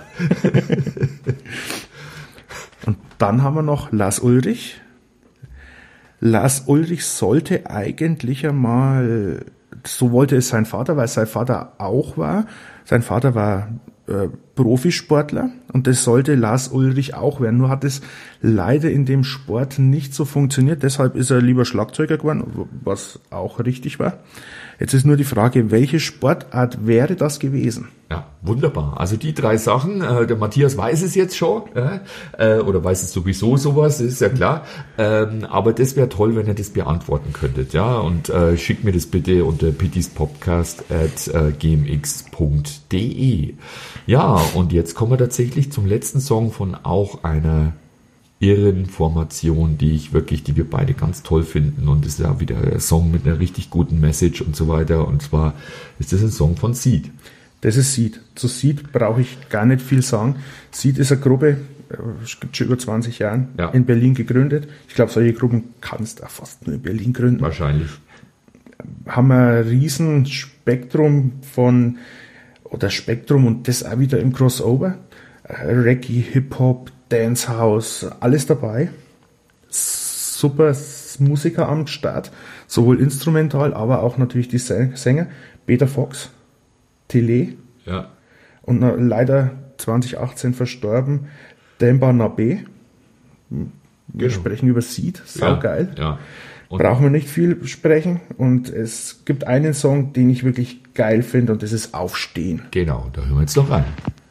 Und dann haben wir noch Lars Ulrich. Lars Ulrich sollte eigentlich einmal, so wollte es sein Vater, weil sein Vater auch war. Sein Vater war äh, Profisportler und das sollte Lars Ulrich auch werden. Nur hat es leider in dem Sport nicht so funktioniert. Deshalb ist er lieber Schlagzeuger geworden, was auch richtig war. Jetzt ist nur die Frage, welche Sportart wäre das gewesen? Ja, wunderbar. Also die drei Sachen, äh, der Matthias weiß es jetzt schon, äh, oder weiß es sowieso sowas, ist ja klar. Ähm, aber das wäre toll, wenn ihr das beantworten könntet, ja. Und äh, schickt mir das bitte unter pittyspodcast at äh, gmx punkt de. Ja, und jetzt kommen wir tatsächlich zum letzten Song von auch einer irren Formation, die ich wirklich, die wir beide ganz toll finden, und das ist ja wieder ein Song mit einer richtig guten Message und so weiter, und zwar ist das ein Song von Seed. Das ist Seed. Zu Seed brauche ich gar nicht viel sagen. Seed ist eine Gruppe, es gibt schon über zwanzig Jahren, Ja. in Berlin gegründet. Ich glaube, solche Gruppen kannst du auch fast nur in Berlin gründen. Wahrscheinlich. Haben ein riesen Spektrum von, oder Spektrum und das auch wieder im Crossover. Reggae, Hip-Hop, Dancehouse, alles dabei. Super Musiker am Start, sowohl instrumental, aber auch natürlich die Sänger. Peter Fox, Tele Ja. und leider zwanzig achtzehn verstorben, Demba Nabe. Wir Genau. sprechen über Seed, saugeil. Ja, ja. Und Brauchen wir nicht viel sprechen. Und es gibt einen Song, den ich wirklich geil finde, und das ist Aufstehen. genau, da hören wir jetzt noch rein.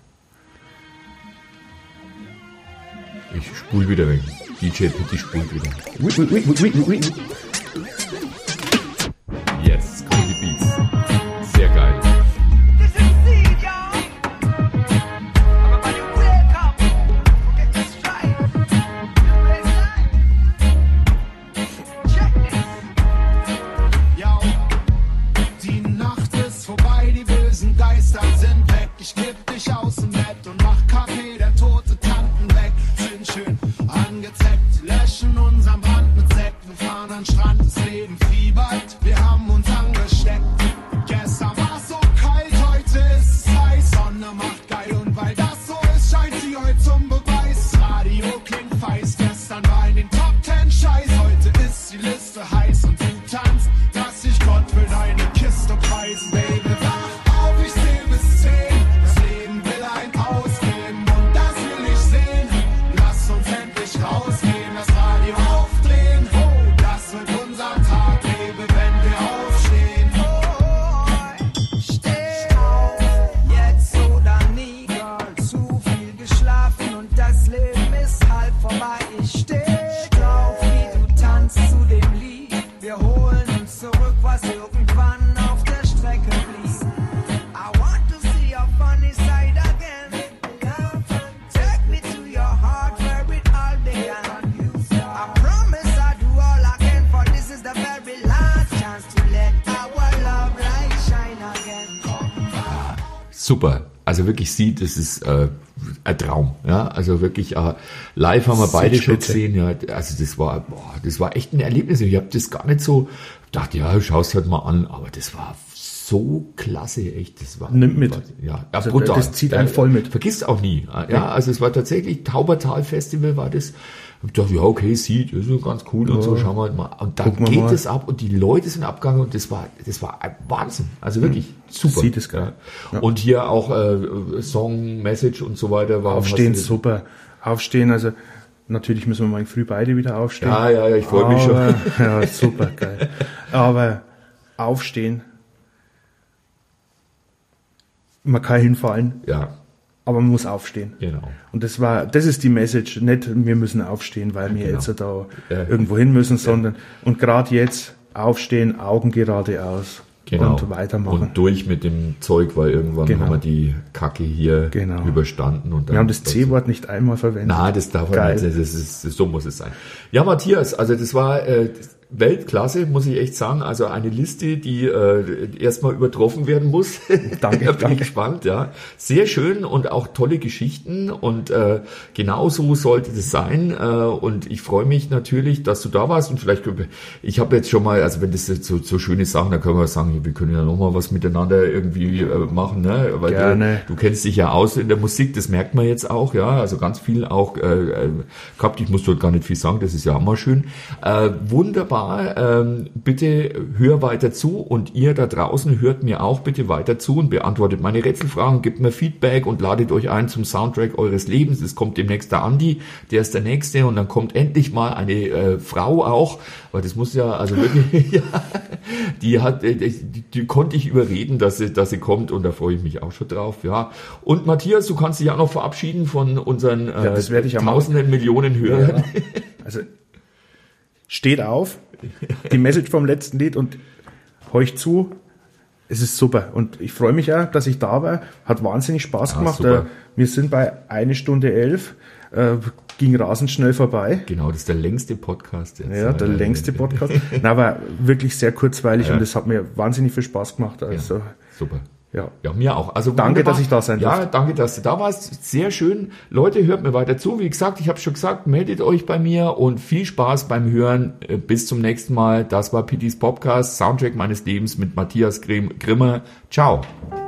Ich spul wieder weg. D J Pitty spult wieder. Jetzt kommen die Beats. Sehr geil. This is Seed, y'all. Everybody wake up. Get this straight. Baseline. Check this. Yo, die Nacht ist vorbei, die bösen Geister sind weg. Ich kipp dich aus dem Bett und mach Kaffee, der tote Tanten weg. Sind schön angezeckt, löschen unseren Brand mit Sekt. Wir fahren an den Strand, das Leben fiebert, wir haben uns angesteckt. Gestern war so kalt, heute ist es heiß. Sonne macht geil und weil das so ist, scheint sie heute zum Beweis. Radio klingt feist, gestern war in den Top Ten Scheiß. Heute ist die Liste heiß und du tanzt, dass sich Gott für deine Kiste preisen. Baby, wach auf, ich seh bis zehn. Das Leben will ein ausgeben und das will ich sehen. Lass uns endlich rausgehen, das Radio aufdrehen. Oh, das wird unser Tag, Baby, wenn wir aufstehen. Steh auf, jetzt oder nie, Girl. Zu viel geschlafen und das Leben ist halb vorbei. Ich steh drauf, wie du tanzt zu dem Lied. Wir holen uns zurück, was irgendwann auf der Strecke blieb. I want to see your funny side again. Take me to your heart where it all began. I promise I'll do all I can, for this is the very last chance to let our love light shine again. Super. Also wirklich Seed, das ist äh, ein Traum. Ja, also wirklich äh, live haben wir beide schon Spitze. gesehen. Ja, also das war, boah, das war echt ein Erlebnis. Ich habe das gar nicht so gedacht, ja, schau's halt mal an, aber das war so klasse, echt. Das war Nimmt mit. Ja, ja, Also brutal. das zieht einen voll mit. Vergisst auch nie. Ja, also es war tatsächlich Taubertal Festival war das. Ich dachte, ja, okay, Seed, ist so ganz cool und so, schauen wir halt mal. Und dann Gucken wir geht mal. es ab und die Leute sind abgegangen und das war, das war ein Wahnsinn. Also wirklich super. Seed ist geil. Ja. Und hier auch äh, Song, Message und so weiter war. Aufstehen, hast du- super. Aufstehen, also natürlich müssen wir morgen früh beide wieder aufstehen. Ja, ja, ja, ich freue mich schon. Aber- Ja, super, geil. Aber aufstehen, man kann hinfallen, Ja, aber man muss aufstehen. genau. Und das war, das ist die Message, nicht wir müssen aufstehen, weil wir genau. jetzt da Ja. irgendwo hin müssen, sondern, und gerade jetzt aufstehen, Augen geradeaus Genau. und weitermachen. Und durch mit dem Zeug, weil irgendwann Genau. haben wir die Kacke hier Genau. überstanden. Und dann wir haben das C-Wort nicht einmal verwendet. Na, das darf man Geil. nicht. Das ist, das, so muss es sein. Ja, Matthias, also das war äh, Weltklasse, muss ich echt sagen. Also eine Liste, die äh, erstmal übertroffen werden muss. Danke, da bin danke. ich gespannt, ja. Sehr schön und auch tolle Geschichten und äh, genau so sollte das sein. Äh, und ich freue mich natürlich, dass du da warst und vielleicht, ich habe jetzt schon mal, also wenn das jetzt so, so schöne Sachen, da können wir sagen, wir können ja nochmal was miteinander irgendwie äh, machen, ne? Weil Gerne. Du, du kennst dich ja aus in der Musik, das merkt man jetzt auch, ja. Also ganz viel auch äh, gehabt, ich muss dort gar nicht viel sagen, das ist ja auch mal schön. Äh, wunderbar. Ähm, bitte hör weiter zu und ihr da draußen hört mir auch bitte weiter zu und beantwortet meine Rätselfragen, gebt mir Feedback und ladet euch ein zum Soundtrack eures Lebens. Es kommt demnächst der Andi, der ist der Nächste und dann kommt endlich mal eine äh, Frau auch, weil das muss ja, also wirklich, ja, die hat, die, die, die konnte ich überreden, dass sie, dass sie kommt und da freue ich mich auch schon drauf, ja. Und Matthias, du kannst dich auch noch verabschieden von unseren äh, Ja, das werde ich ja tausenden Millionen Hörern. Ja. Also steht auf, die Message vom letzten Lied und horcht zu. Es ist super und ich freue mich ja, dass ich da war. Hat wahnsinnig Spaß Ja, gemacht. super. Äh, Wir sind bei eine Stunde elf, äh, ging rasend schnell vorbei. Genau, das ist der längste Podcast jetzt. Ja, der längste Podcast. Na, aber wirklich sehr kurzweilig Ja. und es hat mir wahnsinnig viel Spaß gemacht. Also, Super. ja. Ja, mir auch. Also Danke, wunderbar. dass ich da sein Ja, durfte. danke, dass du da warst. Sehr schön. Leute, hört mir weiter zu. Wie gesagt, ich habe schon gesagt, meldet euch bei mir und viel Spaß beim Hören. Äh, Bis zum nächsten Mal. Das war Pittys Podcast, Soundtrack meines Lebens mit Matthias Grimm- Grimmer. Ciao.